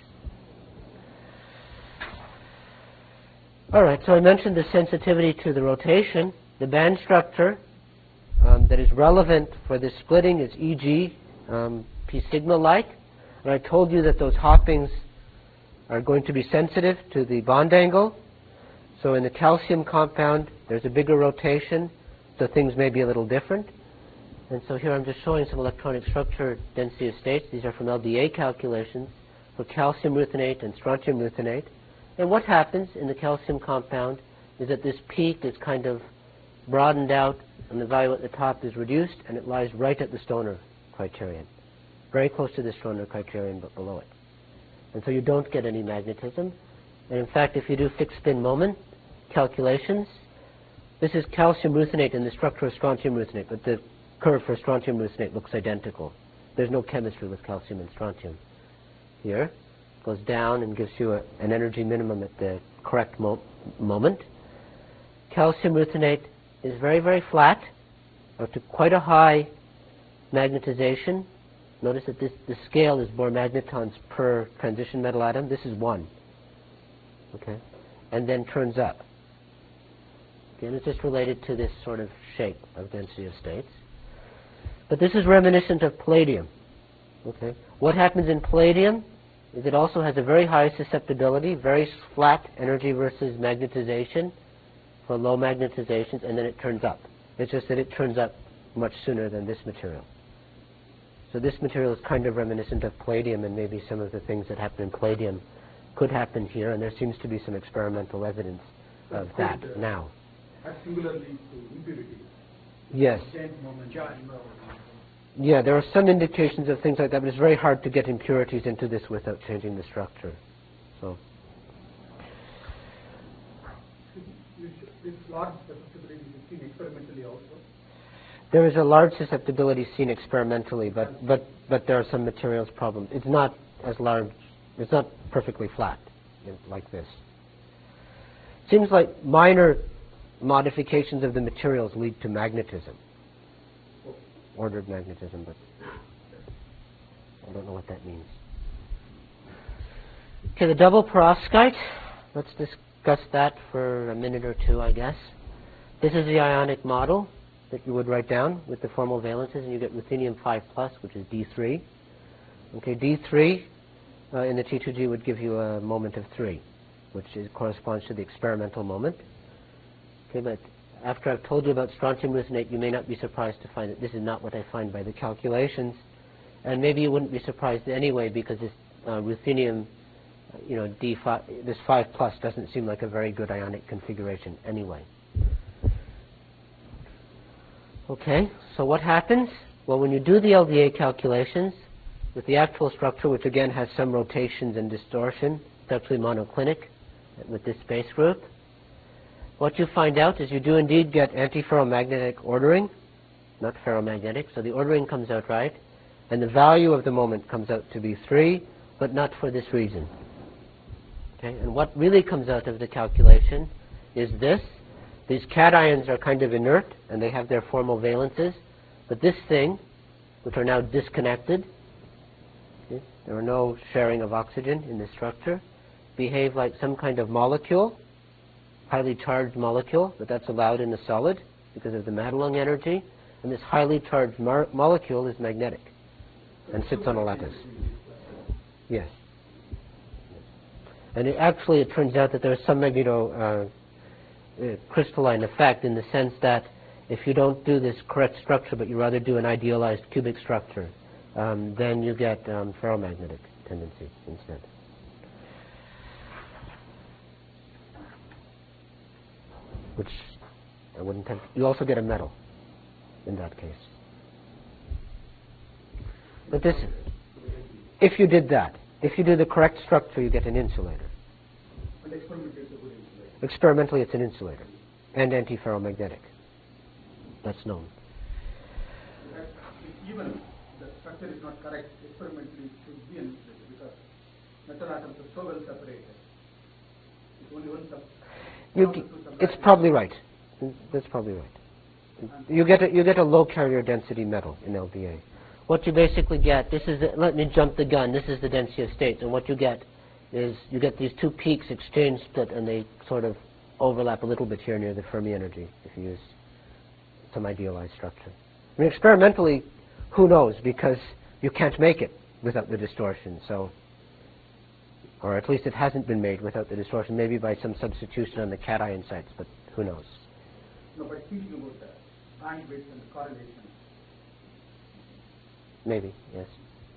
All right, so I mentioned the sensitivity to the rotation. The band structure that is relevant for this splitting is EG, P sigma-like. And I told you that those hoppings are going to be sensitive to the bond angle. So in the calcium compound, there's a bigger rotation, so things may be a little different. And so here I'm just showing some electronic structure density of states. These are from LDA calculations for calcium ruthenate and strontium ruthenate. And what happens in the calcium compound is that this peak is kind of broadened out, and the value at the top is reduced, and it lies right at the Stoner criterion. Very close to the Stoner criterion, but below it. And so you don't get any magnetism. And in fact, if you do fixed spin moment calculations, this is calcium ruthenate in the structure of strontium ruthenate, but the curve for strontium ruthenate looks identical. There's no chemistry with calcium and strontium. Here, it goes down and gives you an energy minimum at the correct moment. Calcium ruthenate is very, very flat, or to quite a high magnetization, Notice that the scale is Bohr magnetons per transition metal atom. This is 1. Okay? And then turns up. Okay, and it's just related to this sort of shape of density of states. But this is reminiscent of palladium. Okay? What happens in palladium is it also has a very high susceptibility, very flat energy versus magnetization for low magnetizations, and then it turns up. It's just that it turns up much sooner than this material. So this material is kind of reminiscent of palladium, and maybe some of the things that happen in palladium could happen here, and there seems to be some experimental evidence of that now. Similarly to impurity. Yes. Yeah, there are some indications of things like that, but it's very hard to get impurities into this without changing the structure. So. This large susceptibility is seen experimentally also. There is a large susceptibility seen experimentally, but there are some materials problems. It's not as large. It's not perfectly flat like this. Seems like minor modifications of the materials lead to magnetism. Ordered magnetism, but I don't know what that means. Okay, the double perovskite. Let's discuss that for a minute or two, I guess. This is the ionic model that you would write down with the formal valences, and you get ruthenium 5+, which is D3. Okay, D3 in the T2G would give you a moment of 3, which corresponds to the experimental moment. Okay, but after I've told you about strontium ruthenate, you may not be surprised to find that this is not what I find by the calculations. And maybe you wouldn't be surprised anyway, because this ruthenium, D5, this 5+ doesn't seem like a very good ionic configuration anyway. Okay, so what happens? Well, when you do the LDA calculations with the actual structure, which again has some rotations and distortion, it's actually monoclinic with this space group. What you find out is you do indeed get antiferromagnetic ordering, not ferromagnetic, so the ordering comes out right, and the value of the moment comes out to be 3, but not for this reason. Okay, and what really comes out of the calculation is this. These cations are kind of inert, and they have their formal valences, but this thing, which are now disconnected, okay, there are no sharing of oxygen in this structure, behave like some kind of molecule, highly charged molecule, but that's allowed in a solid because of the Madelung energy, and this highly charged molecule is magnetic and sits on a lattice. Yes. And it turns out that there's some crystalline effect in the sense that if you don't do this correct structure, but you rather do an idealized cubic structure, then you get ferromagnetic tendency instead. Which I wouldn't have. You also get a metal in that case. But this, if you did that, if you do the correct structure, you get an insulator. And experimentally it's a good insulator. Experimentally, it's an insulator and antiferromagnetic. That's known. Even if the structure is not correct, experimentally it should be an insulator because metal atoms are so well separated. It's only one It's probably right. That's probably right. You get a low carrier density metal in LDA. What you basically get, let me jump the gun, this is the density of states, and what you get is you get these two peaks exchange split, and they sort of overlap a little bit here near the Fermi energy if you use some idealized structure. I mean, experimentally, who knows, because you can't make it without the distortion, so, or at least it hasn't been made without the distortion, maybe by some substitution on the cation sites, but who knows. No, but thinking about the bandwidth and the correlation. Maybe, yes.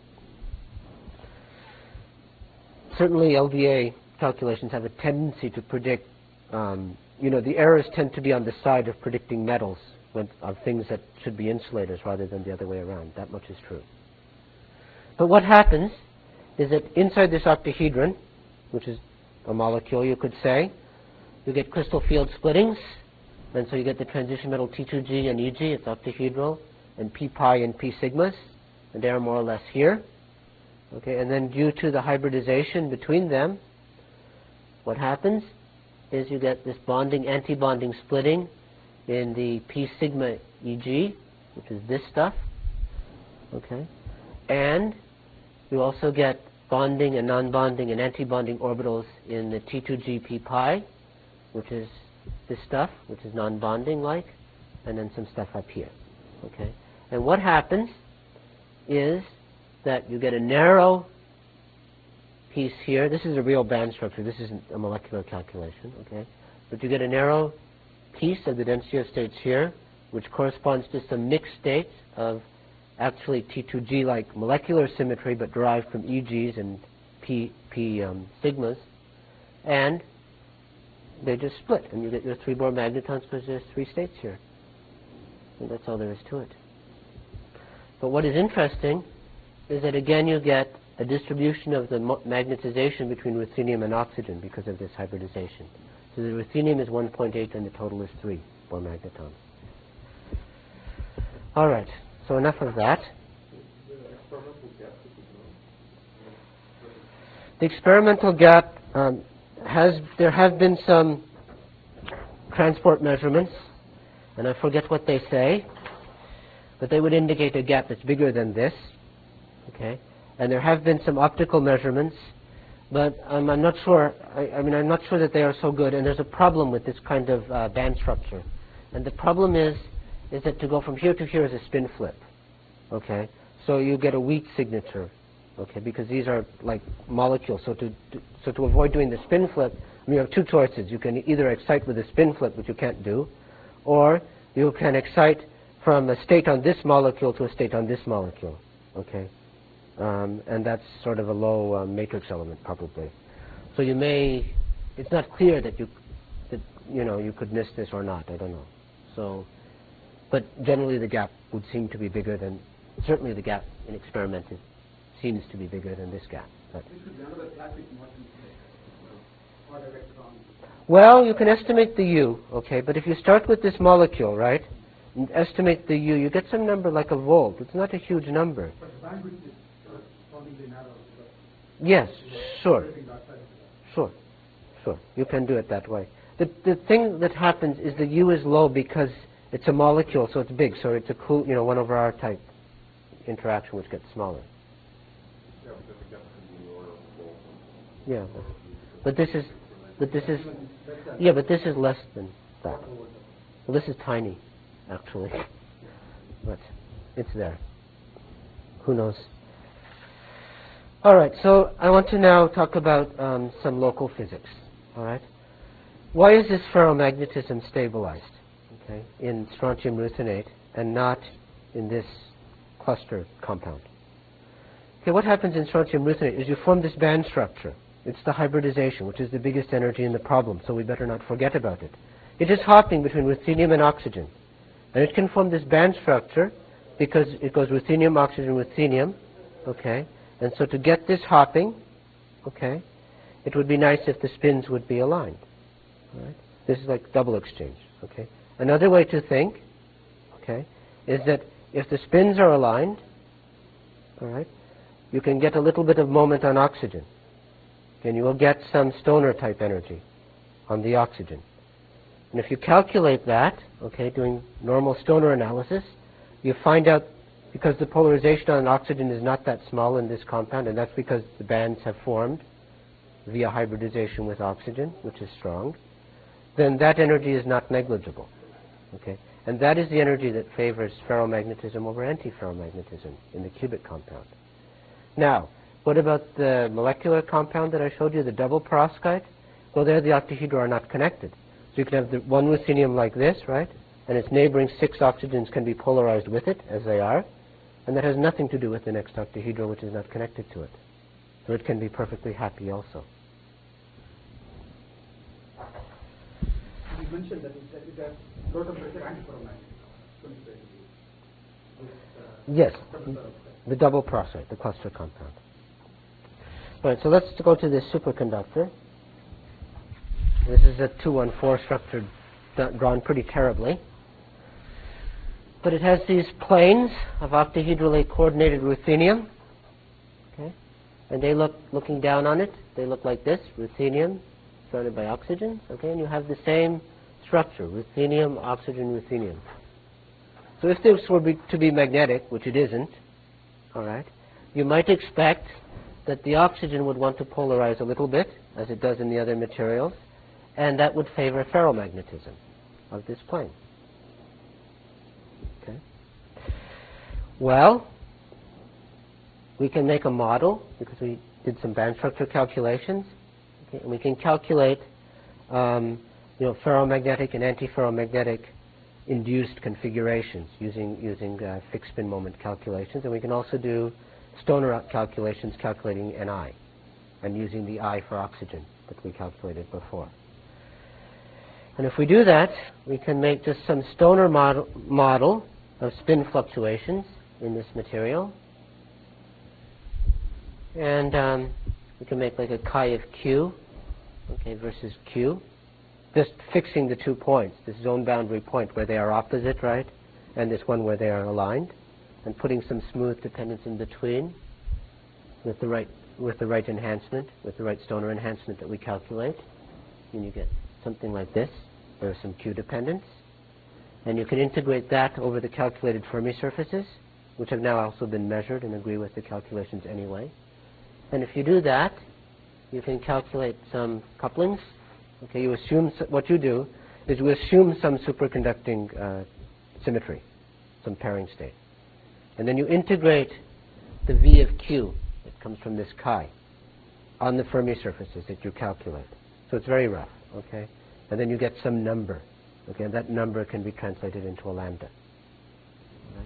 Certainly LDA calculations have a tendency to predict, the errors tend to be on the side of predicting metals of things that should be insulators rather than the other way around. That much is true. But what happens is that inside this octahedron, which is a molecule, you could say, you get crystal field splittings, and so you get the transition metal T2G and EG, it's octahedral, and P pi and P sigmas, and they are more or less here. Okay, and then due to the hybridization between them, what happens is you get this bonding, anti-bonding splitting in the P sigma EG, which is this stuff. Okay, And you also get bonding and non-bonding and anti-bonding orbitals in the T2GP pi, which is this stuff, which is non-bonding like, and then some stuff up here. Okay? And what happens is that you get a narrow piece here. This is a real band structure. This isn't a molecular calculation. Okay? But you get a narrow piece of the density of states here, which corresponds to some mixed states of actually T2G-like molecular symmetry, but derived from EGs and P sigmas. And they just split, and you get your 3 Bohr magnetons because there's 3 states here. And that's all there is to it. But what is interesting is that, again, you get a distribution of the magnetization between ruthenium and oxygen because of this hybridization. So the ruthenium is 1.8 and the total is 3 Bohr magnetons. All right, so enough of that. The experimental gap, there have been some transport measurements, and I forget what they say, but they would indicate a gap that's bigger than this. Okay, and there have been some optical measurements, but I'm not sure. I'm not sure that they are so good. And there's a problem with this kind of band structure, and the problem is that to go from here to here is a spin flip. Okay, so you get a weak signature. Okay, because these are like molecules. So to avoid doing the spin flip, you have 2 choices. You can either excite with a spin flip, which you can't do, or you can excite from a state on this molecule to a state on this molecule. Okay. And that's sort of a low matrix element, probably. So you may, it's not clear that you could miss this or not. I don't know. So, but generally the gap would seem to be bigger than, certainly the gap in experimental seems to be bigger than this gap. But this is another classic modern or electron. Well, you can estimate the U, okay, but if you start with this molecule, right, and estimate the U, you get some number like a volt. It's not a huge number. But the bandwidth is correspondingly narrow. Yes, sure. Sure. You can do it that way. The thing that happens is the U is low because it's a molecule, so it's big. So it's a cool, 1/r type interaction, which gets smaller. Yeah, but this is less than that. Well, this is tiny, actually, but it's there. Who knows? All right, so I want to now talk about some local physics. All right, why is this ferromagnetism stabilized, okay, in strontium ruthenate and not in this cluster compound? Okay, what happens in strontium ruthenate is you form this band structure. It's the hybridization, which is the biggest energy in the problem, so we better not forget about it. It is hopping between ruthenium and oxygen, and it can form this band structure because it goes ruthenium, oxygen, ruthenium, okay? And so to get this hopping, okay, it would be nice if the spins would be aligned. All right? This is like double exchange, okay? Another way to think, okay, is that if the spins are aligned, all right, you can get a little bit of moment on oxygen. And you will get some Stoner type energy on the oxygen. And if you calculate that, okay, doing normal Stoner analysis, you find out, because the polarization on oxygen is not that small in this compound, and that's because the bands have formed via hybridization with oxygen, which is strong, then that energy is not negligible. Okay? And that is the energy that favors ferromagnetism over antiferromagnetism in the cubic compound. Now, what about the molecular compound that I showed you, the double perovskite? Well, there the octahedra are not connected. So you can have the one ruthenium like this, right? And its neighboring 6 oxygens can be polarized with it, as they are. And that has nothing to do with the next octahedra, which is not connected to it. So it can be perfectly happy also. You mentioned that it has total pressure antiferromagnetism. Yes, the double perovskite, the cluster compound. All right, so let's go to this superconductor. This is a 214 structure drawn pretty terribly. But it has these planes of octahedrally coordinated ruthenium. Okay? And they looking down on it, they look like this, ruthenium surrounded by oxygen. Okay? And you have the same structure, ruthenium, oxygen, ruthenium. So if this were to be magnetic, which it isn't, all right, you might expect that the oxygen would want to polarize a little bit, as it does in the other materials, and that would favor ferromagnetism of this plane. Okay. Well, we can make a model because we did some band structure calculations. Okay, and we can calculate ferromagnetic and antiferromagnetic induced configurations using fixed spin moment calculations, and we can also do Stoner calculations calculating Ni and using the I for oxygen that we calculated before. And if we do that, we can make just some Stoner model of spin fluctuations in this material, and we can make like a chi of Q, okay, versus Q, just fixing the 2 points, this zone boundary point where they are opposite, right, and this one where they are aligned, and putting some smooth dependence in between with the right enhancement, with the right Stoner enhancement that we calculate, and you get something like this. There's some Q dependence, and you can integrate that over the calculated Fermi surfaces, which have now also been measured and agree with the calculations anyway. And if you do that, you can calculate some couplings. Okay, you assume what you do is you assume some superconducting symmetry, some pairing state. And then you integrate the V of Q that comes from this chi on the Fermi surfaces that you calculate. So it's very rough, okay? And then you get some number, okay? And that number can be translated into a lambda. Right?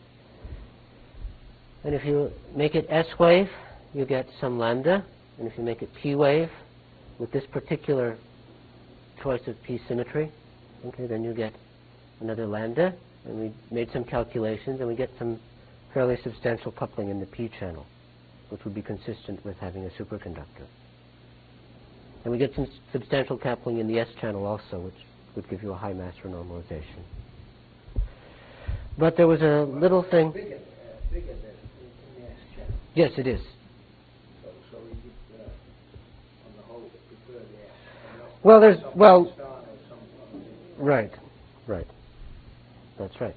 And if you make it S wave, you get some lambda. And if you make it P wave with this particular choice of P symmetry, okay, then you get another lambda. And we made some calculations, and we get some fairly substantial coupling in the P channel, which would be consistent with having a superconductor. And we get some substantial coupling in the S channel also, which would give you a high mass renormalization. But there was a little thing. Bigger than in the S channel. Yes, it is. So we would, on the whole, prefer the S. Well, there's, well, Star or some right. That's right.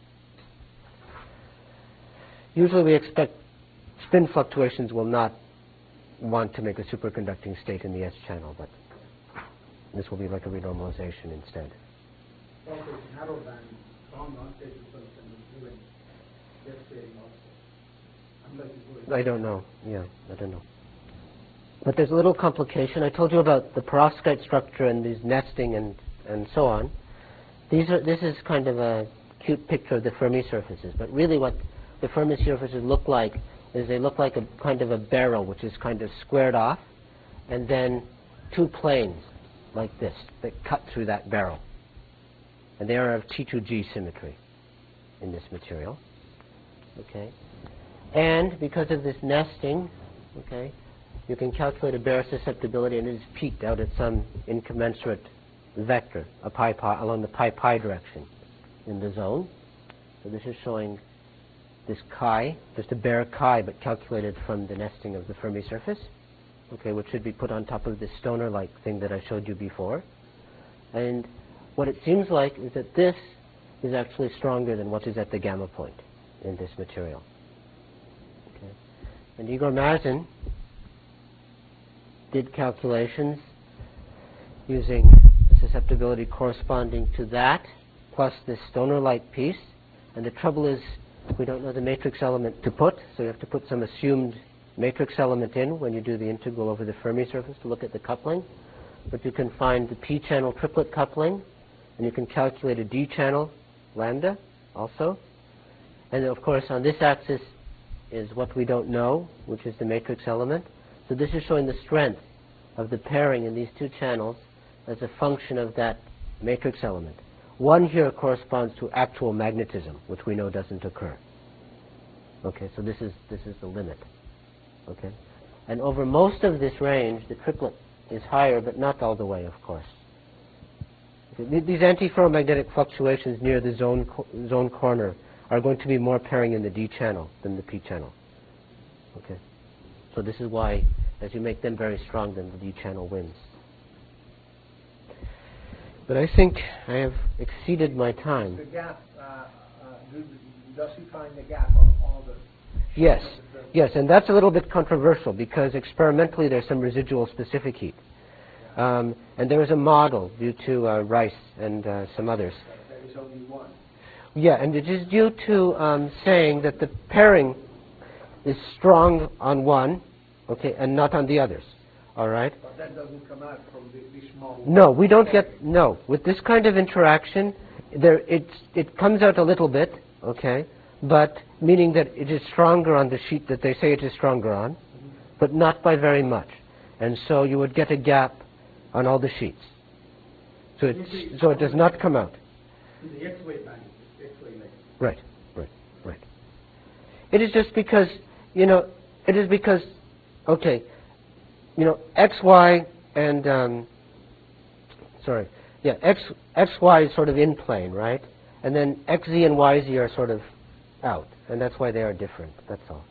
Usually we expect spin fluctuations will not want to make a superconducting state in the S channel, but this will be like a renormalization instead. Also, it's narrow band, strong non-state results and even jet pairing also. Unless you go I don't know. Yeah, I don't know. But there's a little complication. I told you about the perovskite structure and these nesting and so on. This is kind of a cute picture of the Fermi surfaces, but really what the Fermi surfaces look like is they look like a kind of a barrel, which is kind of squared off, and then 2 planes like this that cut through that barrel. And they are of T2G symmetry in this material. Okay? And because of this nesting, okay, you can calculate a Baer susceptibility, and it is peaked out at some incommensurate vector, a pi along the pi direction in the zone. So this is showing this chi, just a Baer chi, but calculated from the nesting of the Fermi surface, okay, which should be put on top of this Stoner-like thing that I showed you before. And what it seems like is that this is actually stronger than what is at the gamma point in this material. Okay. And Igor Mazin did calculations using a susceptibility corresponding to that plus this Stoner-like piece. And the trouble is, we don't know the matrix element to put, so you have to put some assumed matrix element in when you do the integral over the Fermi surface to look at the coupling. But you can find the p-channel triplet coupling, and you can calculate a d-channel lambda also. And of course, on this axis is what we don't know, which is the matrix element. So this is showing the strength of the pairing in these 2 channels as a function of that matrix element. One here corresponds to actual magnetism, which we know doesn't occur. Okay, so this is the limit. Okay, and over most of this range, the triplet is higher, but not all the way, of course. Okay, these antiferromagnetic fluctuations near the zone corner are going to be more pairing in the D channel than the P channel. Okay, so this is why, as you make them very strong, then the D channel wins. But I think I have exceeded my time. The gap, does he find the gap on all the Yes, yes, and that's a little bit controversial because experimentally there's some residual specific heat. And there is a model due to Rice and some others. There is only one. Yeah, and it is due to saying that the pairing is strong on one, okay, and not on the others. All right? But that doesn't come out from the small. No, we don't get, no. With this kind of interaction, it comes out a little bit, okay, but meaning that it is stronger on the sheet that they say it is stronger on, but not by very much. And so you would get a gap on all the sheets. So it does not come out. In the X-ray band, X-ray line. Right, right, right. It is just because, you know, it is because, okay, you know, XY and, XY is sort of in plane, right? And then XZ and YZ are sort of out, and that's why they are different, that's all.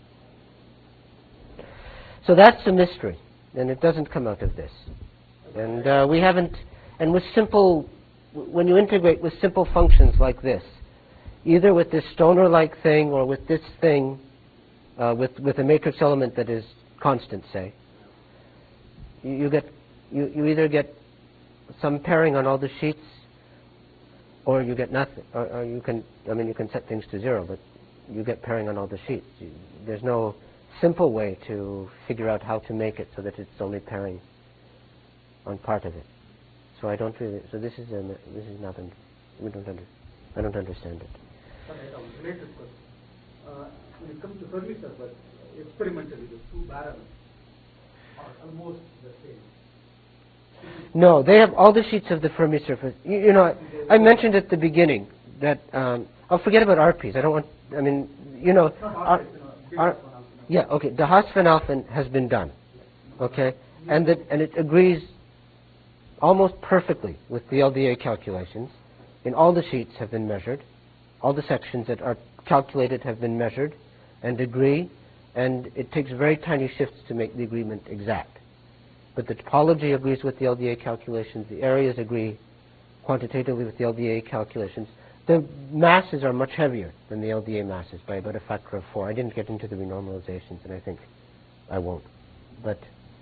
So that's a mystery, and it doesn't come out of this. And we haven't, and with simple, when you integrate with simple functions like this, either with this Stoner-like thing or with this thing, with a matrix element that is constant, say, you either get some pairing on all the sheets, or you get nothing. Or you can, I mean, you can set things to 0, but you get pairing on all the sheets. There's no simple way to figure out how to make it so that it's only pairing on part of it. So I don't really. So this is not. I don't understand it. Related question. When it comes to Fermi surface, experimentally the two barrels are almost the same. No, they have all the sheets of the Fermi surface. You know, I mentioned at the beginning that I'll forget about RPs. I don't want. I mean, you know, yeah, okay. The Haas-Van Alphen has been done, okay, and it agrees almost perfectly with the LDA calculations. In all the sheets have been measured, all the sections that are calculated have been measured, and agree, and it takes very tiny shifts to make the agreement exact. But the topology agrees with the LDA calculations. The areas agree quantitatively with the LDA calculations. The masses are much heavier than the LDA masses by about a factor of 4. I didn't get into the renormalizations, and I think I won't. But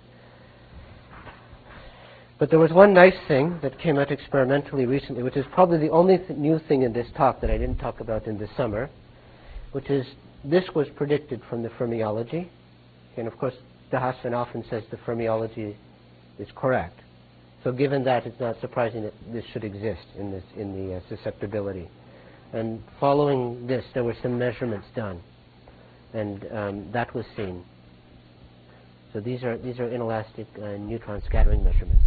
there was one nice thing that came out experimentally recently, which is probably the only new thing in this talk that I didn't talk about in the summer, which is this was predicted from the fermiology. And of course, the Haas-Van Alphen says the fermiology is correct. So given that, it's not surprising that this should exist in the susceptibility. And following this, there were some measurements done, and that was seen. So these are inelastic neutron scattering measurements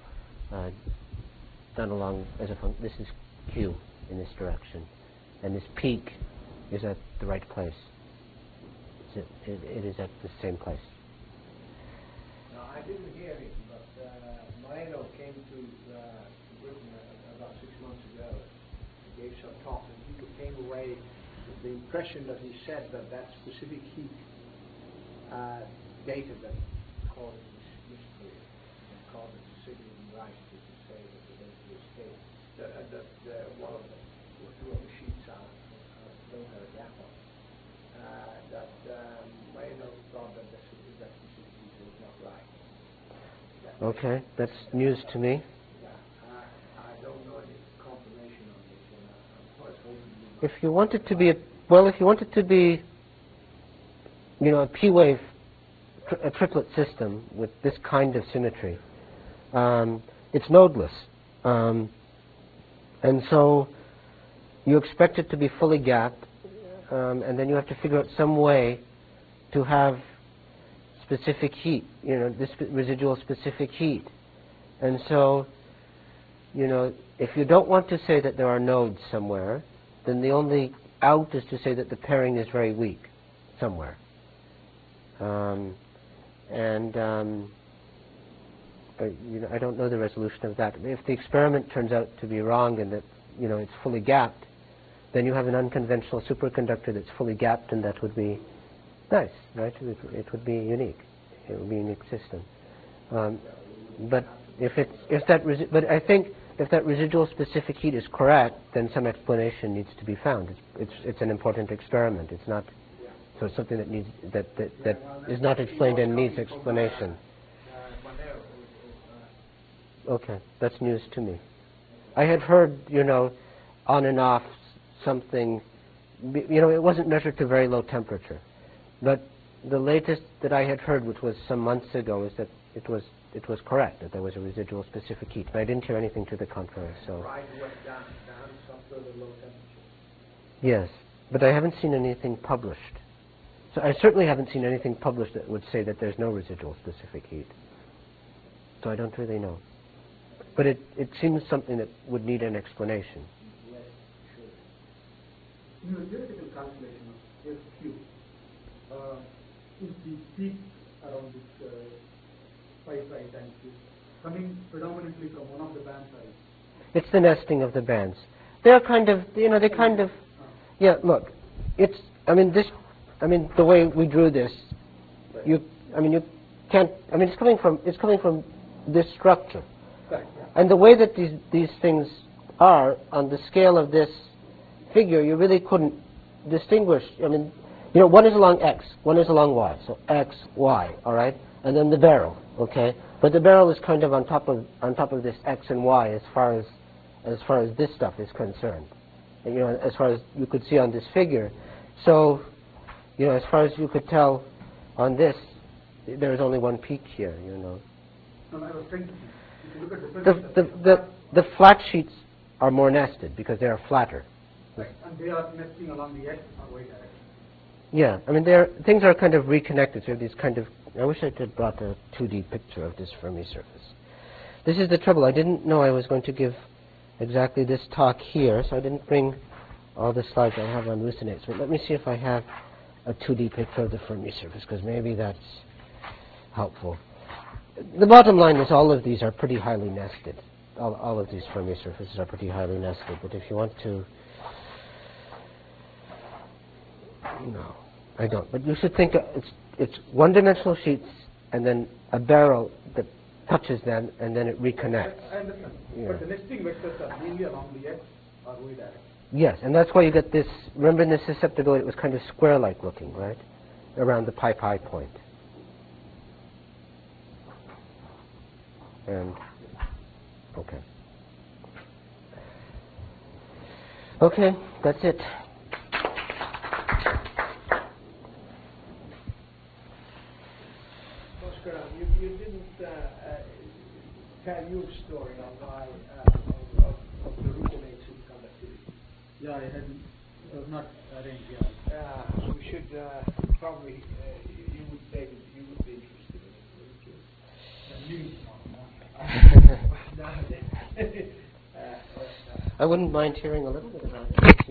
done along as a function. This is Q in this direction, and this peak is at the right place. It is at the same place. No, I didn't hear it, but Moreno came to Britain about 6 months ago. He gave some talk, and he came away with the impression that he said that specific heat data that caused this mystery and caused it to signal Rice to say that the density is stable. That one of them, or two of the sheets don't have a gap on it. That Moreno thought that that specific heat was not right. Okay, that's news to me. Yeah, I don't know any confirmation on this, and I'm quite hoping you. If you want it to be if you want it to be, you know, a P-wave, a triplet system with this kind of symmetry, it's nodeless, and so you expect it to be fully gapped, and then you have to figure out some way to have specific heat, you know, this residual specific heat. And so, you know, if you don't want to say that there are nodes somewhere, then the only out is to say that the pairing is very weak somewhere. You know, I don't know the resolution of that. If the experiment turns out to be wrong and that, you know, it's fully gapped, then you have an unconventional superconductor that's fully gapped, and that would be nice, right? It would be unique. It would be a unique system. But I think if that residual specific heat is correct, then some explanation needs to be found. It's an important experiment. It's So it's something that needs that is not explained and needs explanation. Okay, that's news to me. I had heard, on and off something. It wasn't measured to very low temperature, but the latest that I had heard, which was some months ago, is that it was correct that there was a residual specific heat. But I didn't hear anything to the contrary. So. Right, went down some further low temperature. Yes, but I haven't seen anything published. So I certainly haven't seen anything published that would say that there's no residual specific heat. So I don't really know. But it seems something that would need an explanation. Yes, sure. In your theoretical calculation of SQ, is the peak around this pi times Q coming predominantly from one of the band sides? It's the nesting of the bands. They're kind of, yeah, look, the way we drew this, you can't, it's coming from this structure. Correct, yeah. And the way that these things are on the scale of this figure, you really couldn't distinguish. One is along X, one is along Y. So X, Y, all right? And then the barrel, okay? But the barrel is kind of on top of this X and Y as far as this stuff is concerned. As far as you could see on this figure. So, as far as you could tell on this, there is only one peak here, No, I was thinking, if you look at the flat sheets are more nested because they are flatter. right, and they are nesting along the X or Y direction. Yeah, things are kind of reconnected. So these kind of, I wish I had brought a 2D picture of this Fermi surface. This is the trouble. I didn't know I was going to give exactly this talk here, so I didn't bring all the slides I have on Lucinates. But let me see if I have a 2D picture of the Fermi surface, because maybe that's helpful. The bottom line is all of these are pretty highly nested. All of these Fermi surfaces are pretty highly nested. But if you want to... No, I don't. But you should think it's one-dimensional sheets and then a barrel that touches them and then it reconnects. I understand. Yeah. But the nesting vectors are mainly along the X or Y direction. Yes, and that's why you get this. Remember in the susceptibility, it was kind of square-like looking, right? Around the pi point. And, okay. Okay, that's it. Oscar, you didn't tell your story on why of the Rubenate superconductivity. Yeah, it was not arranged, yeah. We should probably, you would be interested in it, wouldn't you? I wouldn't mind hearing a little bit about it.